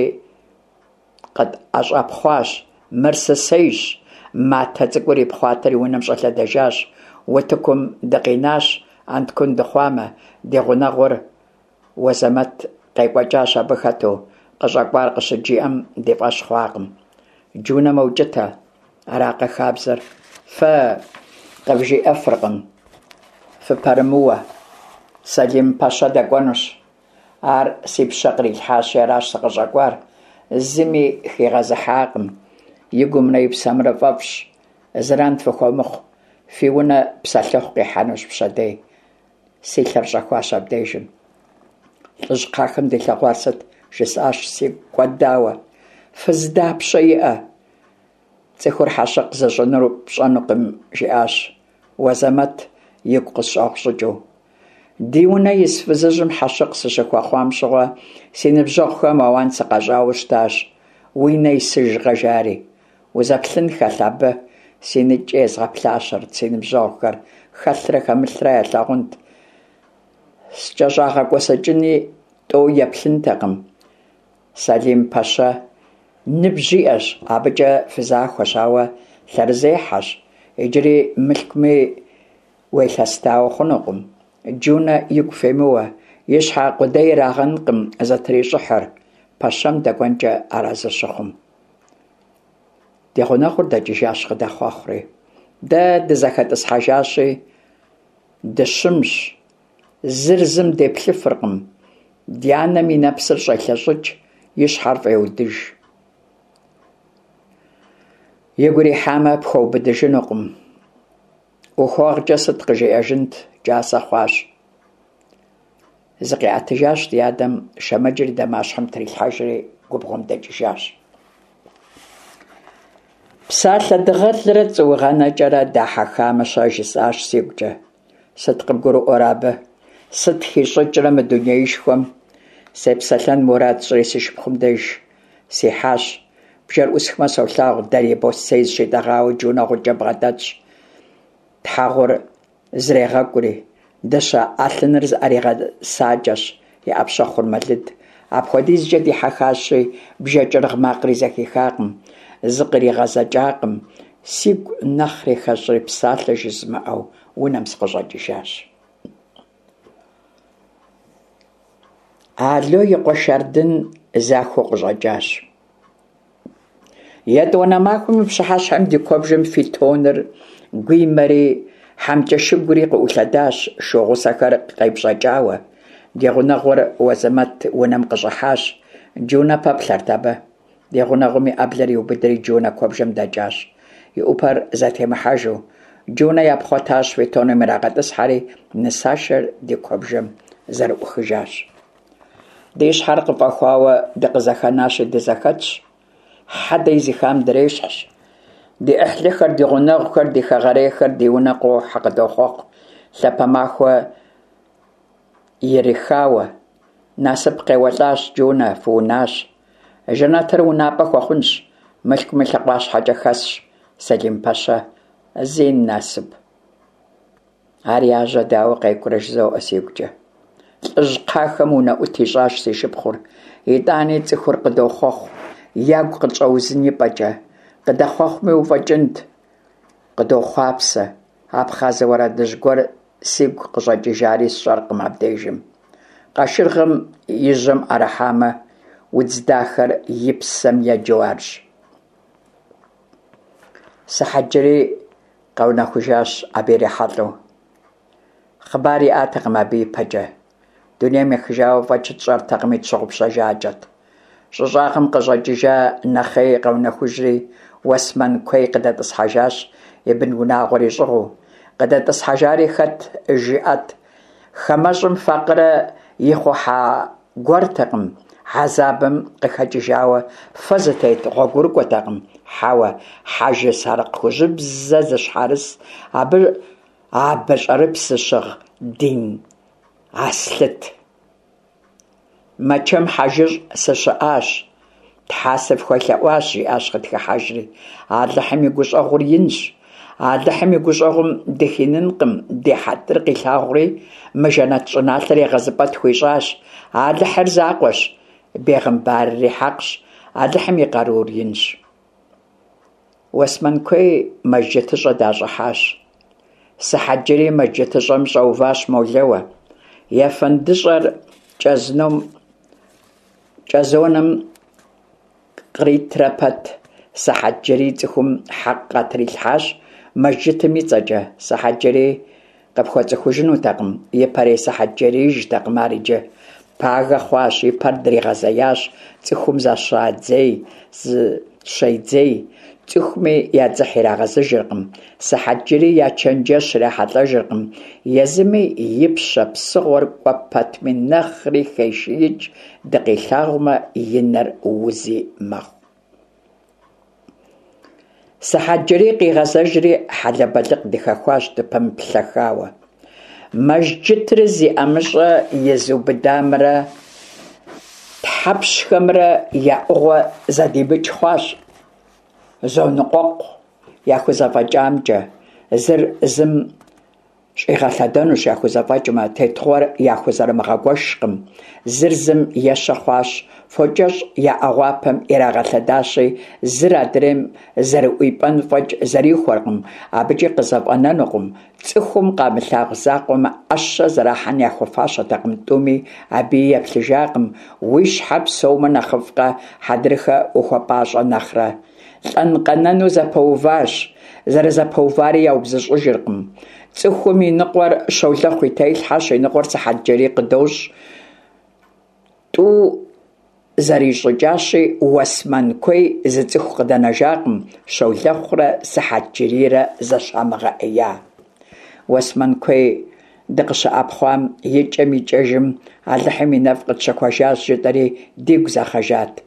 къыдӀэщӀэпхъуащ. Мыр сысейщ. Матэ цӀыкӀур и пхъуатэр и унэм щӀэлъэдэжащ. Утыкум дыкъинащ, Ӏэнткун дыхъуамэ. Ди гъунэгъур Уэзэмэт къекӀуэкӀащ абы хэту. Къыщӏэкӏуар къыщыджиӏэм ди фӏэщ хъуакъым. Джунэ мэукӏытэ, аракъэ хабзэр. Фэ къывжиӏэфыркъым. Фыпэрымыуэ. Сэлим Пэщэ дэкӏуэнущ. Ар си пщэ кърилъхьащи, аращ сыкъыщӏэкӏуар. Зыми хигъэзыхьакъым. И гумрэ и псэмрэ фӏэфӏщ. Зэран фыхуэмыхъу. Фи унэ псэлъыхъу къихьэнущ пщэдей. Си лъэр щӏэхуащ абдежым. Лӏыжь кхъахэм делъэгъуар сыт? Жысӏащ сигу кӏуэдауэ. Фыз дапщэ иӏэ? Цӏыхур хьэщӏэ зэщӏынур пщӏэнукъым, жиӏащ. Уэзэмэт игу къысщӏэгъу щӏыкӏыу. Ди унэ ис фызыжьым хьэщӏыкъ сыщыхуэхъуам щыгъуэ си ныбжьэгъухэм ауан сыкъэщӏауэ щытащ. Уи нэ исыж гъэжари. Узэплъын хэлъ абы? Си ныкӏэ езгъэплъащэрт си ныбжьэгъухэр. Хэлърэ хэмылърэ ялъагъунт. СкӀэщӀагъэкӀуэсэкӀыни тӀоу еплъынтэкъым. Сэлим Пэщэ ныбжь иӀэщ, абыкӀэ фызахуэщ, ауэ лъэрызехьэщ. Иджыри мылъкуми уелъэстауэ хъунукъым. Джунэ игу фемыуэ. И щхьэ къудей ирагъэнкъым зытрищӀыхьыр. Пэщэм дэкӀуэнкӀэ арэзыщыхъум. Ди гъунэгъур дэкӀыжащ къыдэхъуэхъури. Дэ дызэхэтӀысхьэжащи, дыщымщ. Зыр зым деплъыфыркъым. Ди анэм и нэпсыр щӀелъэщӀыкӀ, и щхьэр фӀеудыж. Игу ирихьамэ пхуэубыдыжынукъым. ӀухуэгъукӀэ сыт къыжиӀэжынт, кӀасэ хъуащ. ЗыкъиӀэтыжащ ди адэм, шэмэджыр и дамащхьэм трилъхьэжри губгъуэм дэкӏыжащ. Псалъэ дыгъэлърэ цӏыугъэнэкӏэрэ дахьэхамэ щэ жысӏащ сигукӏэ. Сыт къыбгурыӏуэр абы? Сыт хищӏыкӏрэ мы дунеишхуэм? Сепсэлъэн мурад щӏри си шыпхъум деж сихьащ. Бжэр ӏусхмэ солъагъу, дэри бостей зыщитӏэгъауэ джунэ гъукӏэ бгъэдэтщ. Тхьэгъур зрегъэкӏури, дыщэ ӏэлъыныр ӏэригъэсакӏэщ, и ӏэпщэхъур мэлыд. Апхуэдизкӏэ дихьэхащи, бжэкӏэрыгъ макъри зэхихакъым, зы къригъэзэкӏакъым. Сигу нэхъри хэщӏри псалъэ жызымыӏэу унэм сыкъыщӏэкӏыжащ. Ало и къуэшардын захуэу къыщӏэкӏащ. Етӏуанэ махуэм и пщыхьэщхьэм ди куэбжэм фитоныр, гуимэри, хьэмкӏэшыгури къыӏулъэдащ, шыгъусэхэр къепщӏэкӏауэ. Ди гъунэгъур Уэзэмэт унэм къыщӏыхьащ. Джунэ пэплъэрт абы. Ди гъунэгъум и ӏэблэр иубыдри Джунэ куэбжэм дэкӏащ. И ӏупэр зэтемыхьэжу, Джунэ япхъуэтащ, фитоным ирагъэтӏысхьэри, нысащэр ди куэбжэм зэрыӏухыжащ. Ди щхьэр къыфӏэхуауэ дыкъызэхэнащи, дызэхэтщ. Хьэдэ изихам дрещхьщ. Ди ӏыхьлыхэр, ди гъунэгъухэр, ди хэгъэрейхэр ди унэ къохьэ, къыдохъуэхъу. Лъапэ махуэ ирихауэ. Насып къеуэлӏащ Джунэ, фыунащ. Жэнэтыр унапӏэ хуэхъунщ. Мылъкум и лъакъуа щхьэкӏэ хэсщ. Сэлим Пащэ зейм насып. Ар яжьэ дауэ къекӏурэ жызоӏэ сигукӏэ. Лӏыжь кхъахэм унэӏут ищӏащ си шыпхъур. Итӏани цӏыхур къыдохъуэхъу. Ягу къытщӏэузын ипӏэкӏэ. Къыдэхъуэхъуми уфӏэкӏынт. Къыдохъуапсэ. Абхъазэ уэрэдыжь гуэр сигу къыщӏэкӏыжари сщӏэркъым абдежым. Къашыргъым ижьым ӏэрыхьамэ, удз дахэр и псэм еджэу арщ. Сыхьэджэри къэунэхужащ абы ирихьэлӏэу. Хъыбар иӏатэкъым абы ипэкӏэ. Дунейм ехыжауэ фӏэкӏ тщӏэртэкъыми, тщыгъупщэжакӏэт. ЩӀыщӀагъым къыщӀэкӀыжа нэхъей къэунэхужри, уэсмэн куей къыдэтӀысхьэжащ, и бын унагъуэр ищӀыгъыу. КъыдэтӀысхьэжари хэт жиӏэт. Хамэщӏым факъырэ ихъухьа гуэртэкъым. Хьэзабым къыхэкӏыжауэ фэ зытет гъуэгурыкӏуэтэкъым. Хьэуэ, хьэжэ саркъхужьыбзэ зыщхьэрыс, абы абы щӏэрыпс зыщыгъ дин аслъыт. Мэчэм хьэжыщӏ сыщыӏащ. Тхьасэ фхуэлъэӏуащ, жиӏащ къытхыхьэжри. Алыхьым и гущӏэгъур инщ. Алыхьым и гущӏэгъум дыхинынкъым. Ди хьэтыр къилъагъури, мы жэнэт щӏыналъэр егъэзыпӏэ тхуищӏащ. Алыхьыр закъуэщ, бегъымбарри хьэкъщ. Алыхьым и къарур инщ. Уэсмэн куей мэжджэтыщӏэ дащӏыхьащ. Сыхьэджэри мэжджэтыщӏэм щӏэуващ молэуэ. Ефэндыщӏэр кӏэзыным кӏэзоным къритрэ пэт сыхьэджэри цӏыхум хьэкъ къатрилъхьащ. Мэжджытым и цӏэкӏэ сыхьэджэри къыпхуэцӏыхужынутэкъым. Ипэрей сыхьэджэрижтэкъым ар иджы. Пагэ хъуащ, и пэр дригъэзеящ. Цӏыхум защадзей, зыщейдзей. Цӏыхуми я дзыхь ирагъэзыжыркъым. Сыхьэджэри я чэнджэщ ирахьэлӏэжыркъым. Езыми и пщэ псыгъуэр кӏуэ пэтми нэхъри хеишиикӏ, дыкъилъагъумэ и нэр узи мэхъу. Сыхьэджэри къигъэзэжри хьэлэбэлыкъ дыхэхуащ дыпэмыплъэхауэ. Мэжджытыр зиӏэмыщӏэ езыубыдамрэ тхьэпщхэмрэ яӏыгъуэ зэдибыкӏ хъуащ. Зоныкъуэкъу яхузэфӏэкӏамкӏэ, зыр зым щӏигъэлъэдэнущ яхузэфӏэкӏмэ, тетгъуэр яхузэрымыгъэгуэшкъым. Зыр зым ещэ хъуащ. Фокӏэщӏ я ӏэгъуапэм ирагъэлъэдащи, зыр адрейм зэрыӏуипӏэн фӏэкӏ зэрихуэркъым. Абыкӏи къызэфӏэнэнукъым. Цӏыхум къамылъагъу закъуэм ӏэщэ зэрахьэн яхуэфащэтэкъым. Тӏуми абы еплъыжакъым. Уи щхьэ псэумэ нэхъыфӏкъэ, хьэдрыхэ ухуэпӏащӏэ нэхърэ. Лӏэн къэнэну зэпэуващ. Зэрызэпэувари яубзыщӏыжыркъым. Цӏыхум и ныкъуэр щолэхъу и телъхьэщ. И ныкъуэр сыхьэджэри къыдощӏ. Тӏу зэрищӏыкӏащи, уэсмэн куей зы цӏыху къыдэнэжакъым. Щолэхъурэ сыхьэджэрирэ зэщамыгъэӏея. Уэсмэн куей дыкъыщыӏэпхъуам икӏэм икӏэжым Алыхьым и нэф къытщэхуэжащ жытӏэри дигу захъэжат.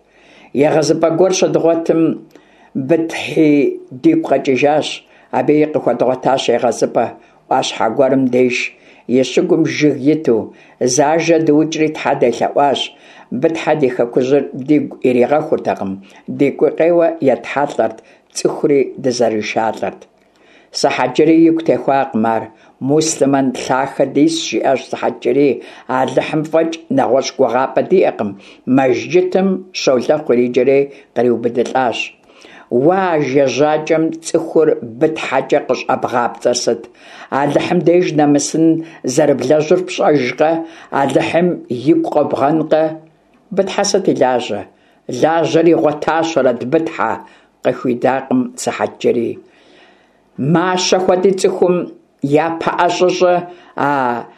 егъэзыпӏэ гуэр щыдгъуэтым бытхьи дигу къэкӏыжащ, абы къыхуэдгъуэтащ егъэзыпӏэ ӏуащхьэ гуэрым деж, и щыгум жыг иту, зажэ дыукӏри Тхьэ делъэӏуащ. Бытхьэ ди хэкужьыр дигу иригъэхуртэкъым, дигу къеуэ етхьэлӏэрт, цӏыхури дызэришалӏэрт. Сыхьэджэри игу техуакъым ар. Муслъэмэн лъахэ дис жиӏэж сыхьэджэри, алыхьым фӏэкӏ нэгъуэщӏ гугъапӏэ диӏэкъым. Мэжджытым щолэхъу ириджэри къриубыдылӏащ. Уэ ажежьакӏэм цӏыхур бытхьэкӏэ къыщӏэбгъапцӏэр сыт? Алыхьым деж нэмысын зэрыблэжьыр пщӏэжкъэ? Алыхьым игу къобгъэнкъэ? Бытхьэ сыт и лажьэ? Лажьэр игъуэтащ уэрэд бытхьэ, къыхуидакъым сыхьэджэри. Мащэ хуэди цӏыхум япэ ӏэщӏыщӏэ а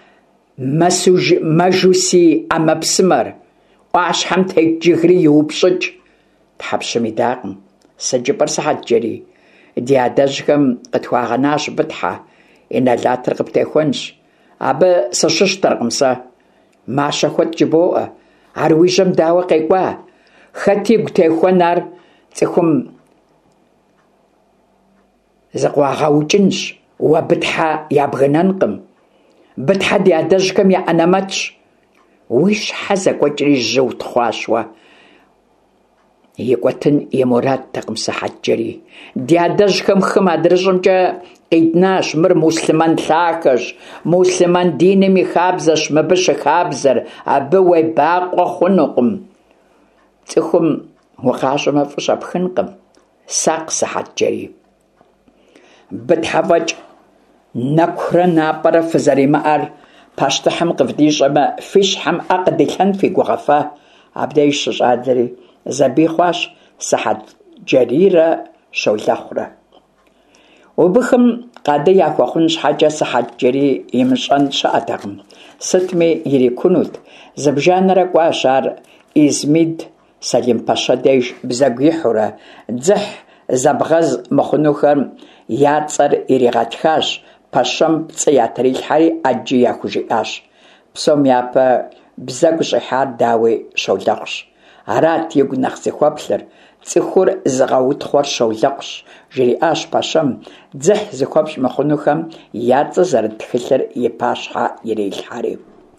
мэжуси ӏэмэпсымэр, ӏуащхьэм тет жыгри иупщӏыкӏ. Тхьэпщым идакъым. Сыджыпӏэр сыхьэджэри. Ди адэжьхэм къытхуагъэнащ бытхьэ, и нэлатыр къыптехуэнщ. Абы сыщыщтэркъым сэ. Мащэ хуэт жыбоӏэ. Ар уи жьэм дауэ къекӏуа? Хэт игу техуэн ар цӏыхум зыкъуагъэукӏынщ. Уэ бытхьэ ябгынэнкъым. Бытхьэ ди адэжьхэм я ӏэнэмэтщ. Уи щхьэ зэкӏуэкӏри жьы утхъуащ уэ. И кӏуэтын и мурадтэкъым сыхьэджэри. Ди адэжьхэм хым адырыщӏымкӏэ къиднащ, мыр муслъэмэн лъахэщ, муслъэмэн диным и хабзэщ мыбы щыхабзэр, абы уебакъуэ хъунукъым. Цӏыхум укъащӏэмэ фӏыщ апхынкъым. Сакъ сыхьэджэри. Бытхьэ фӏэкӏ нэкурэ напӏэрэ фызэримыӏэр пащтыхьым къывдищӏэмэ, фи щхьэм ӏэ къыдилъэн фигугъэфэ. Абдеж щыщӏадзэри зэбий хъуащ сыхьэджэрирэ щолэхъурэ. Убыхым къадэ яхуэхъун щхьэкӏэ сыхьэджэри имыщӏэн щыӏэтэкъым. Сытми ирикунут. Зыбжанэрэ кӏуащ ар Измид Сэлим Пащэ деж бзэгу ихьурэ. Дзыхь зэбгъэз мыхъунухэм я цӏэр иригъэтхащ. Пащэм пцӏы ятрилъхьэри ӏэджи яхужиӏащ. Псом япэ бзэгу щӏихьар дауи щолэхъущ. Арат игу нэхъ зыхуэплъыр. Цӏыхур зыгъэутхъуэр щолэхъущ, жриӏащ Пащэм. Дзыхь зыхуэпщӏ мыхъунухэм я цӏэ зэрыт тхылъыр и пащхьэ ирилъхьэри.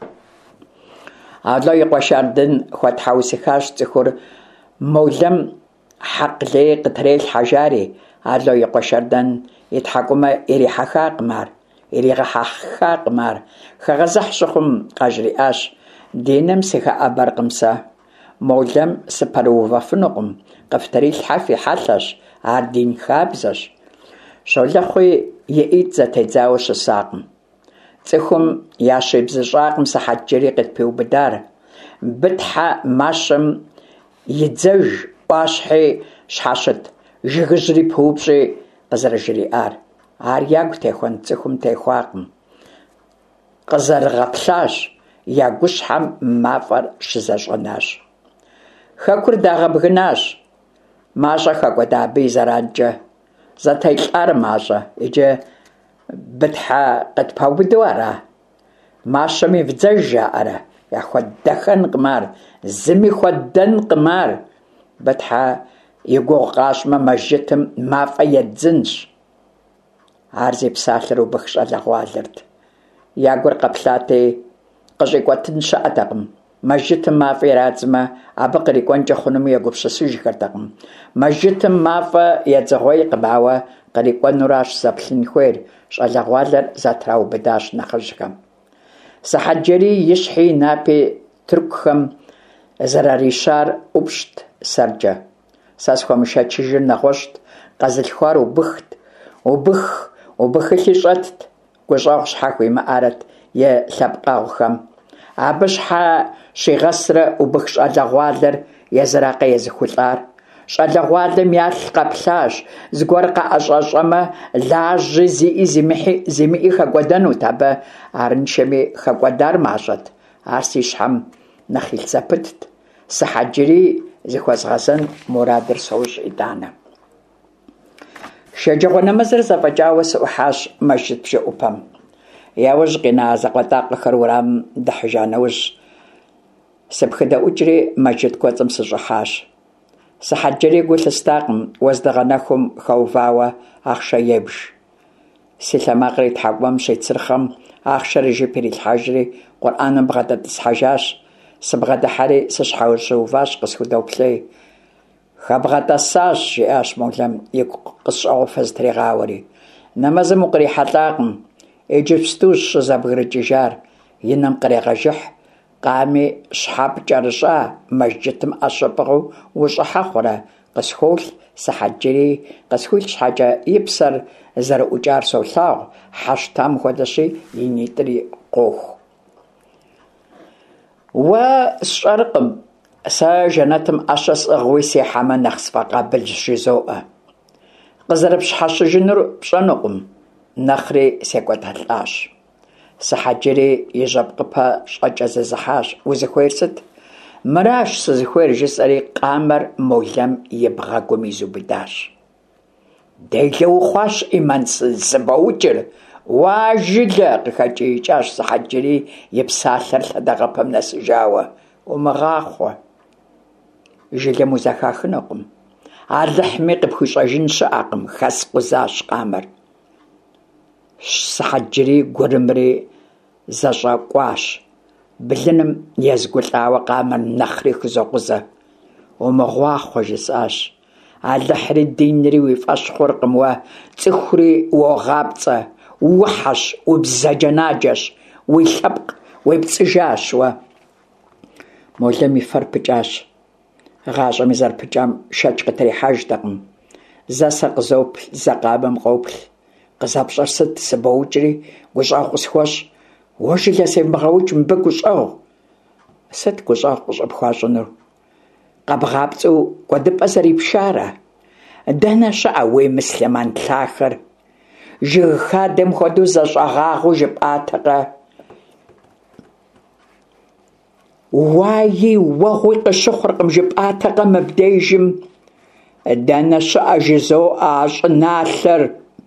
Алло и къуэшардын хуэтхьэусыхащ цӏыхур. Молэм хьэкълей къытрелъхьэжари. Алло и къуэшардын и тхьэкӏумэ ирихьэхакъым ар, иригъэхьэхъакъым ар. Хэгъэзыхь щыхъум къажриӏащ. Диным сыхэӏэбэркъым сэ. Молэм сыпэрыувэфынукъым. Къыфтрилъхьэ фи хьэлъэщ. Ар дин хабзэщ. Щолэхъуи и ӏитӏ зэтедзауэ щысакъым. Цӏыхум ящебзыщӏакъым сыхьэджэри къытпиубыдар. Бытхьэ мащэм идзэж ӏуащхьи щхьэщыт жыгыжьри пыупщӏи къызэрыжриӏар. Ар ягу техуэн цӏыхум техуакъым. Къызэрыгъэплъащ. Я гущхьэм мафӏэр щызэщӏэнащ. Хэкур дагъэбгынащ. Мащӏэ хэкӏуэда абы и зэранкӏэ. Зэтелӏар мащӏэ, иджы бытхьэ къытпаубыдэу ара? Мащэми вдзэж жаӏэрэ? Яхуэдэхэнкъым ар. Зыми хуэдэнкъым ар. Бытхьэ и гугъу къащӏмэ, мэжьытым мафӏэ едзынщ. Ар зи псалъэр убых щӏалэгъуалэрт. Я гур къэплъати, къыщӏикӏуэтын щыӏэтэкъым. Мэжьытым мафӏэ ирадзмэ, абы кърикӏуэнкӏэ хъунуми егупсысыжхэртэкъым. Мэжьытым мафӏэ едзыгъуейкъым, ауэ кърикӏуэнуращ зэплъын хуейр. Щӏалэгъуалэр зэтраубыдащ нэхъыжьхэм. Сыхьэджэри и щхьи и напи тыркухэм зэраришар ӏупщӏт сэркӏэ. Сэ схуэмышэчыжыр нэгъуэщӏт, къэзылъхуар убыхт. Убых, убыхылъи щӏэтт. Гущӏэгъу щхьэ хуимыӏэрэт е лъэпкъэгъухэм. Абы щхьэ щигъэсрэ убых щӏалэгъуалэр езыракъэ езыхулӏар. Щӏалэгъуалэм ялъ къэплъащ. Зыгуэр къаӏэщӏэщӏэмэ, лажьи зиӏи зимыӏи хэкӏуэдэнут. Абы арыншэми хэкӏуэдар мащӏэт. Ар си щхьэм нэхъ илъ зэпытт. Сыхьэджэри зыхуэзгъэзэн мурадыр соущӏ итӏанэ. Шэджагъуэ нэмэзыр зэфӏэкӏауэ сыӏухьащ мэжьыт бжэӏупэм. Яужь къина зэкъуэтӏакъэхэр уэрамым дыхьыжа нэужь сыпхыдэӏукӏри мэжьыт кӏуэцӏым сыщӏыхьащ. Сыхьэджэри гу лъыстакъым уэздыгъэнэхум хэувауэ ахъшэ ебж. Си лъэмакъри тхьэкӀуэм щецырхъэм ахъшэр и жып ирилъхьэжри Къурӏаным бгъэдэтӏысхьэжащ. Сыбгъэдыхьэри сыщхьэущыуващ, къысхудоплъей. «Хэбгъэтӏэсащ», – жиӏащ молэм игу къысщӏэгъуфэ зытрегъауэри. «Нэмэзым укърихьэлӏакъым, иджыпсту щызэбгрыкӏыжар, и нэм кърегъэжыхь, къами щхьэ пкӏэрыщӏа, мэжджытым ӏэщэ пӏыгъыу ущӏыхьэ хъурэ?» Къысхуолъ сыхьэджэри, къысхуилъ щхьэкӏэ и псэр зэрыӏукӏар солъагъу, хьэщтам хуэдэщи и нитӏри къоху. Уэ сщӏэркъым, сэ жэнэтым ӏэщэ сӏыгъуи сехьэмэ нэхъ сфӏэкъэбылщ жызоӏэ. Къызэрыпщхьэщыжынур пщӏэнукъым, нэхъри секӏуэтэлӏащ. Сыхьэджэри и жьэпкъыпэ щӏэкӏэ зезыхьащ. «Узыхуейр сыт?» «Мыращ сызыхуейр», – жысӏэри къамэр молэм и бгъэгум изубыдащ. «Делэ ухъуащ Имэн сыбоукӏыр, уа жылэ!» – къыхэкӏиикӏащ сыхьэджэри и псалъэр лъэдэгъэпэм нэсыжауэ. «Умыгъахъуэ, жылэм узэхахынукъым. Алыхьми къыпхуищӏэжын щыӏэкъым», – хэс къузащ къамэр. Сыхьэджэри гурымри зэщӏэкӏуащ. Блыным езгулӏауэ къамэр нэхъри хузокъузэ. «Умыгъуахъуэ», – жысӏащ. «Алыхьри динри уи фӏэщ хъуркъым уэ. Цӏыхури уогъапцӏэ, ухьэщ, убзаджэнаджэщ, уи лъэпкъ уепцӏыжащ уэ». Молэм и фэр пыкӏащ. ГъащӀэм и зэрыпыкӀам шэч къытрихьэжтэкъым. Зэ сэ къызоплъ, зэ къамэм къоплъ. «Къызэпщӏэр сыт?» Сыбоукӏри гущӏэгъу къысхуэщӏ. «Уэ жылэ семыбгъэукӏ, мыбы гущӏэгъу». «Сыт гущӏэгъу къыщӏыпхуащӏынур? Къэбгъапцӏэу куэдыпӏэ зэрипшарэ? Дэнэ щыӏэ уемыс лъэман тлъахэр? Жыг хадэм хуэдэу зэщӏэгъагъыу жыпӏатэкъэ? Уаи уэгъуи къыщыхъуркъым жыпӏатэкъэ мыбдежым? Дэнэ щыӏэ жызоӏэ а щӏыналъэр?»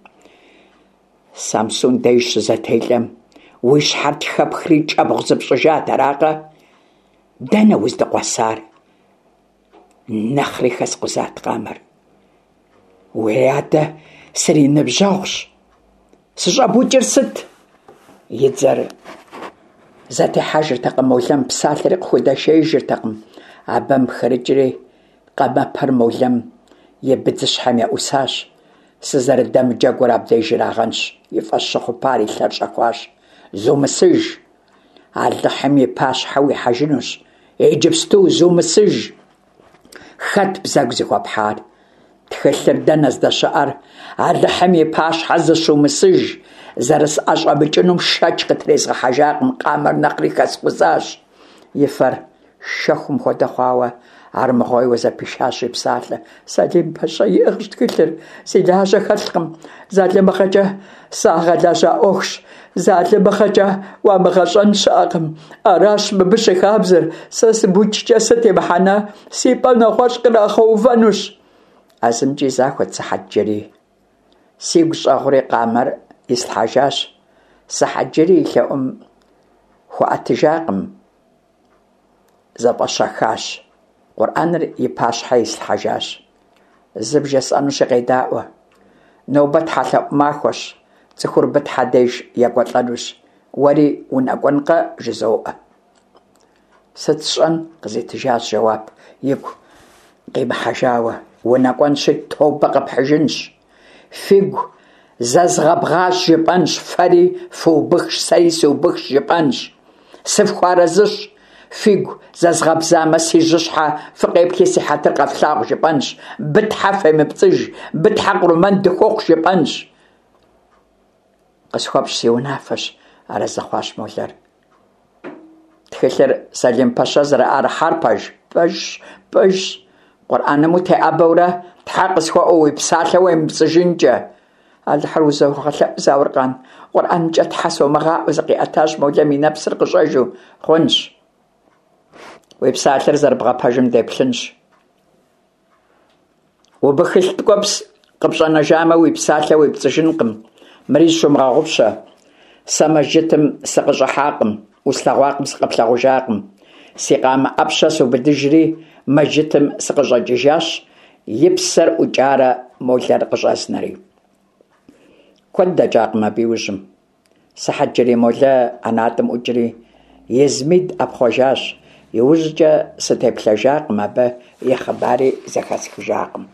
Самсун деж щызэтелъэм уи щхьэр тхэпхри кӏэбгъу зыпщӏыжат, аракъэ? Дэнэ уздыкъуэсар? Нэхъри хэс къузат къамэр. «Уи адэ сриныбжьэгъущ. Сыщӏэбукӏыр сыт?» И дзэр зэтехьэжыртэкъым молэм, псалъэри къыхудэшэжыртэкъым. Абы мыхырыкӏри къэмэпэр молэм и быдзыщхьэм еӏусащ. Сызэрыдэмыджэгур абдеж ирагъэнщ. И фӏэщ щыхъупар и лъэр щӏэхуащ. «Зумысыж! Алыхьым и пащхьэ уихьэжынущ. Иджыпсту зумысыж!» Хэт бзэгу зыхуэпхьар? Тхылъыр дэнэ здэщыӏэр? Алыхьым и пащхьэ зыщумысыж. Зэрысӏэщӏэмыкӏынум шэч къытрезгъэхьэжакъым. Къамэр нэхъри хэс къузащ. И фэр шэхум хуэдэ хъуауэ армыгъуейуэ зэпишащ и псалъэ. «Салим пэщӏэ иӏыгъщ тхылъыр. Си лажьэ хэлъкъым. Залымыгъэкӏэ сагъэлажьа ӏуэхущ. Залымыгъэкӏэ уамыгъэщӏэн щыӏэкъым. Аращ мыбы щыхабзэр. Сэ сыбукӏкӏэ сытемыхьэнэ, си пӏэ нэгъуэщӏ кърахъуэувэнущ». Ӏэзымкӏи захуэт сыхьэджэри. Сигу щӏэгъури къамэр ислъхьэжащ. Сыхьэджэри и лъэӏум хуэӏэтыжакъым. Зэфӏэщэхащ. Къурӏэныр и пащхьэ ислъхьэжащ. Зыбжэ сӏэну щыкъедаӏуэ. Нобэ тхьэлъэӏу махуэщ. Цӏыхур бытхьэ деж екӏуэлӏэнущ. Уэри унэкӏуэнкъэ? Жызоӏэ. «Сыт сщӏэн?» Къызитыжащ жэуап, игу къимыхьэжауэ. «Унэкӏуэн щыт тобэ къыпхьыжынщ. Фигу зэзгъэбгъащ жыпӏэнщ. Фэри фыубыхщ, сэри сыубыхщ жыпӏэнщ. Сыфхуарэзыщ. Фигу зэзгъэбзамэ си жьыщхьэ фыкъеплъи си хьэтыр къэфлъагъу жыпӏэнщ. Бытхьэ фемыпцӏыж. Бытхьэ кърумэн дыхуэхъу жыпӏэнщ». «Къысхуэпщ, си унафэщ», – арэзыхъуащ молэр. Тхылъыр Салим Пащэ зэрыӏэрыхьар пэж, пэж, пэж. Къурӏаным утеӏэбэурэ «Тхьэ къысхуэӏуэ уи псалъэ уемыпцӏыжынкӏэ». Алыхьыр узэугъэлъэӏу зауркъан. «КъурӀэнкӀэ Тхьэ сомыгъаӀуэ», зыкъиӀэтащ молэм и нэпсыр къыщӀэжу. «Хъунщ. Уи псалъэр зэрыбгъэпэжым деплъынщ. Убыхылъ ткӀуэпс къыпщӀэнэжамэ, уи псалъэ уепцӀыжынкъым. Мыри щумыгъэгъупщэ. Сэ мэжджытым сыкъыщӀыхьакъым, услъэгъуакъым, сыкъэплъэгъужакъым. Си къамэ Ӏэпщэ собыдыжри, мэжьытым сыкъыщӀэкӀыжащ, и псэр ӀукӀарэ молэр къыщӀэзнэри. Куэд дэкӀакъым абы иужьым. Сыхьэт молэ ӀэнатӀэм ӀукӀри, езмид Ӏэпхъуэжащ, иужькӀэ сытеплъэжакъым абы, и хъыбари зэхэсхыжакъым.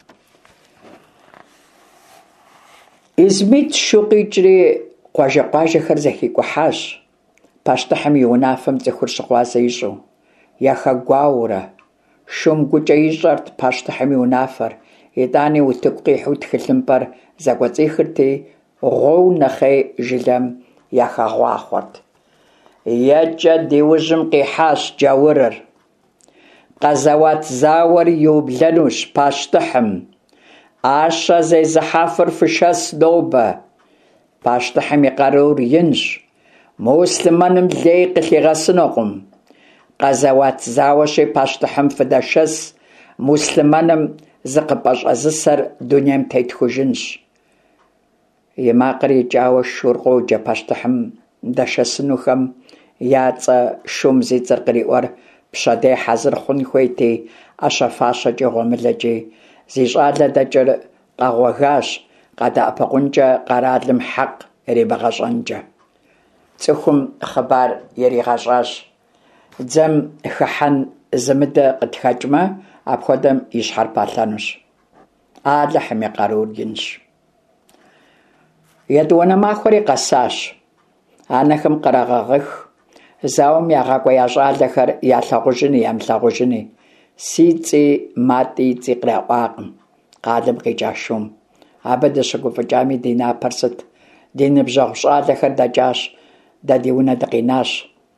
Измид шу къикӀри къуажэ-къуажэхэр зэхикӀухьащ, пащтыхьым и унафэм цӀыхур щыгъуазэ ищӀу. Яхэгуауэрэ, шум гукӀэ ищӀэрт пащтыхьым и унафэр, итӀани утыку къихьу тхылъымпӀэр зэкӀуэцӀихырти, гъуэу нэхъей жылэм яхэгъуахъуэрт. Екӏэ ди ужьым къихьащ джэурыр. Къэзэуат зауэр иублэнущ пащтыхьым. Ӏащэ зезыхьэфыр фышэс нобэ. Пащтыхьым и къарур инщ. Муслъмэным лей къылъигъэсынукъым. Къэзэуат зауэщи пащтыхьым фыдэшэс, муслъмэным зыкъыпӀэщӀэзысэр дунейм тетхужынщ. И макъыр икӀауэ шур къоджэ пащтыхьым дэшэсынухэм, я цӀэ шум зи цӀэр къриӀуэр пщэдей хьэзыр хъун хуейти, Ӏэщэ-фащэкӀи гъуэмылэкӀи, зи щӀалэ дэкӀыр къэгъуэгащ, къадэӀэпыкъункӀэ къэралым хьэкъ ирибэгъэщӀэнкӀэ. Цӏыхум хъыбар иригъэщӀащ. Дзэм хыхьэн зымыдэ къытхэкӀмэ, апхуэдэм и щхьэр палъэнущ. Алыхьым и къарур инщ. Етӏуанэ махуэри къэсащ. Анэхэм кърагъэгъых, зауэм ягъакӀуэ я щӀалэхэр ялъагъужыни, ямылъагъужыни. Си цӀи матӀи цӀи къреӀуакъым, къалэм къикӀа шум. Абы дыщыгуфӀыкӀами ди напэр сыт? Ди ныбжьэгъу щӀалэхэр дэкӀащ, дэ ди унэ дыкъинащ.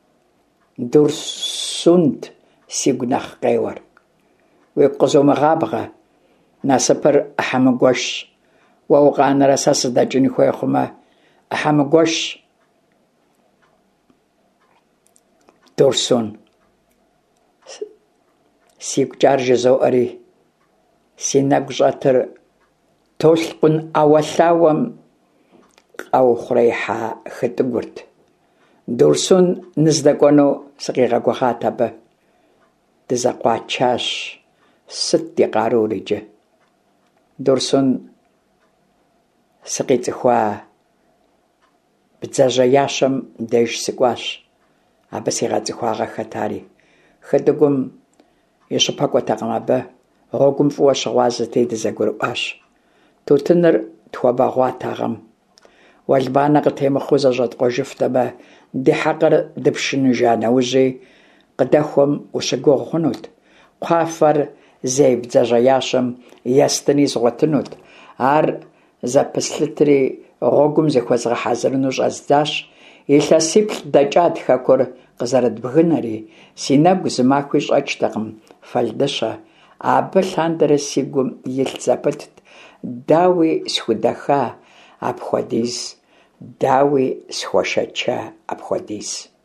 Дурсунт сигу нэхъ къеуэр. Уигу къызумыгъабгъэ, насыпыр Ӏыхьэмыгуэшщ. Уэ укъанэрэ сэ сыдэкӀын хуей хъумэ, Ӏыхьэмыгуэшщ. Дурсун. Сигу кӀар жызоӀэри, си нэгу щӀэтыр толъкъун Ӏэуэлъауэм къэухъуреихьа хытӀыгурт. Дурсун ныздэкӀуэну сыкъигъэгугъат абы. Дызэкъуачащ. Сыт ди къарур иджы? Дурсун сыкъицӀыхуа бдзэжьеящэм деж сыкӀуащ. Абы сигъэцӀыхуагъэ хэтари. ХытӀыгум и щӀыпэ кӀуэтэкъым абы. Гъуэгум фӀыуэ щыгъуазэти дызэгурыӀуащ. Тутыныр тхуэбэгъуат а гъэм. Уэлбанэ къытемыхъуу зэщӀэткъуэжыфт абы. Ди хьэкъыр дыпшыныжа нэужьи къыдэхуэм ущыгугъ хъунут. Кхъуафэр зей бдзэжьеящэм естыни згъуэтынут. Ар зэпыслъытри гъуэгум зыхуэзгъэхьэзырыну щӀэздзащ. Илъэсиплӏ дэкӀат хэкур къызэрыдбгынэри. Си нэгу зы махуи щӀэкӀтэкъым, фэлдыщэ. Абы лъандэрэ си гум илъ зэпытт. Дауи схудэха апхуэдиз, дауи схуэшэча апхуэдиз.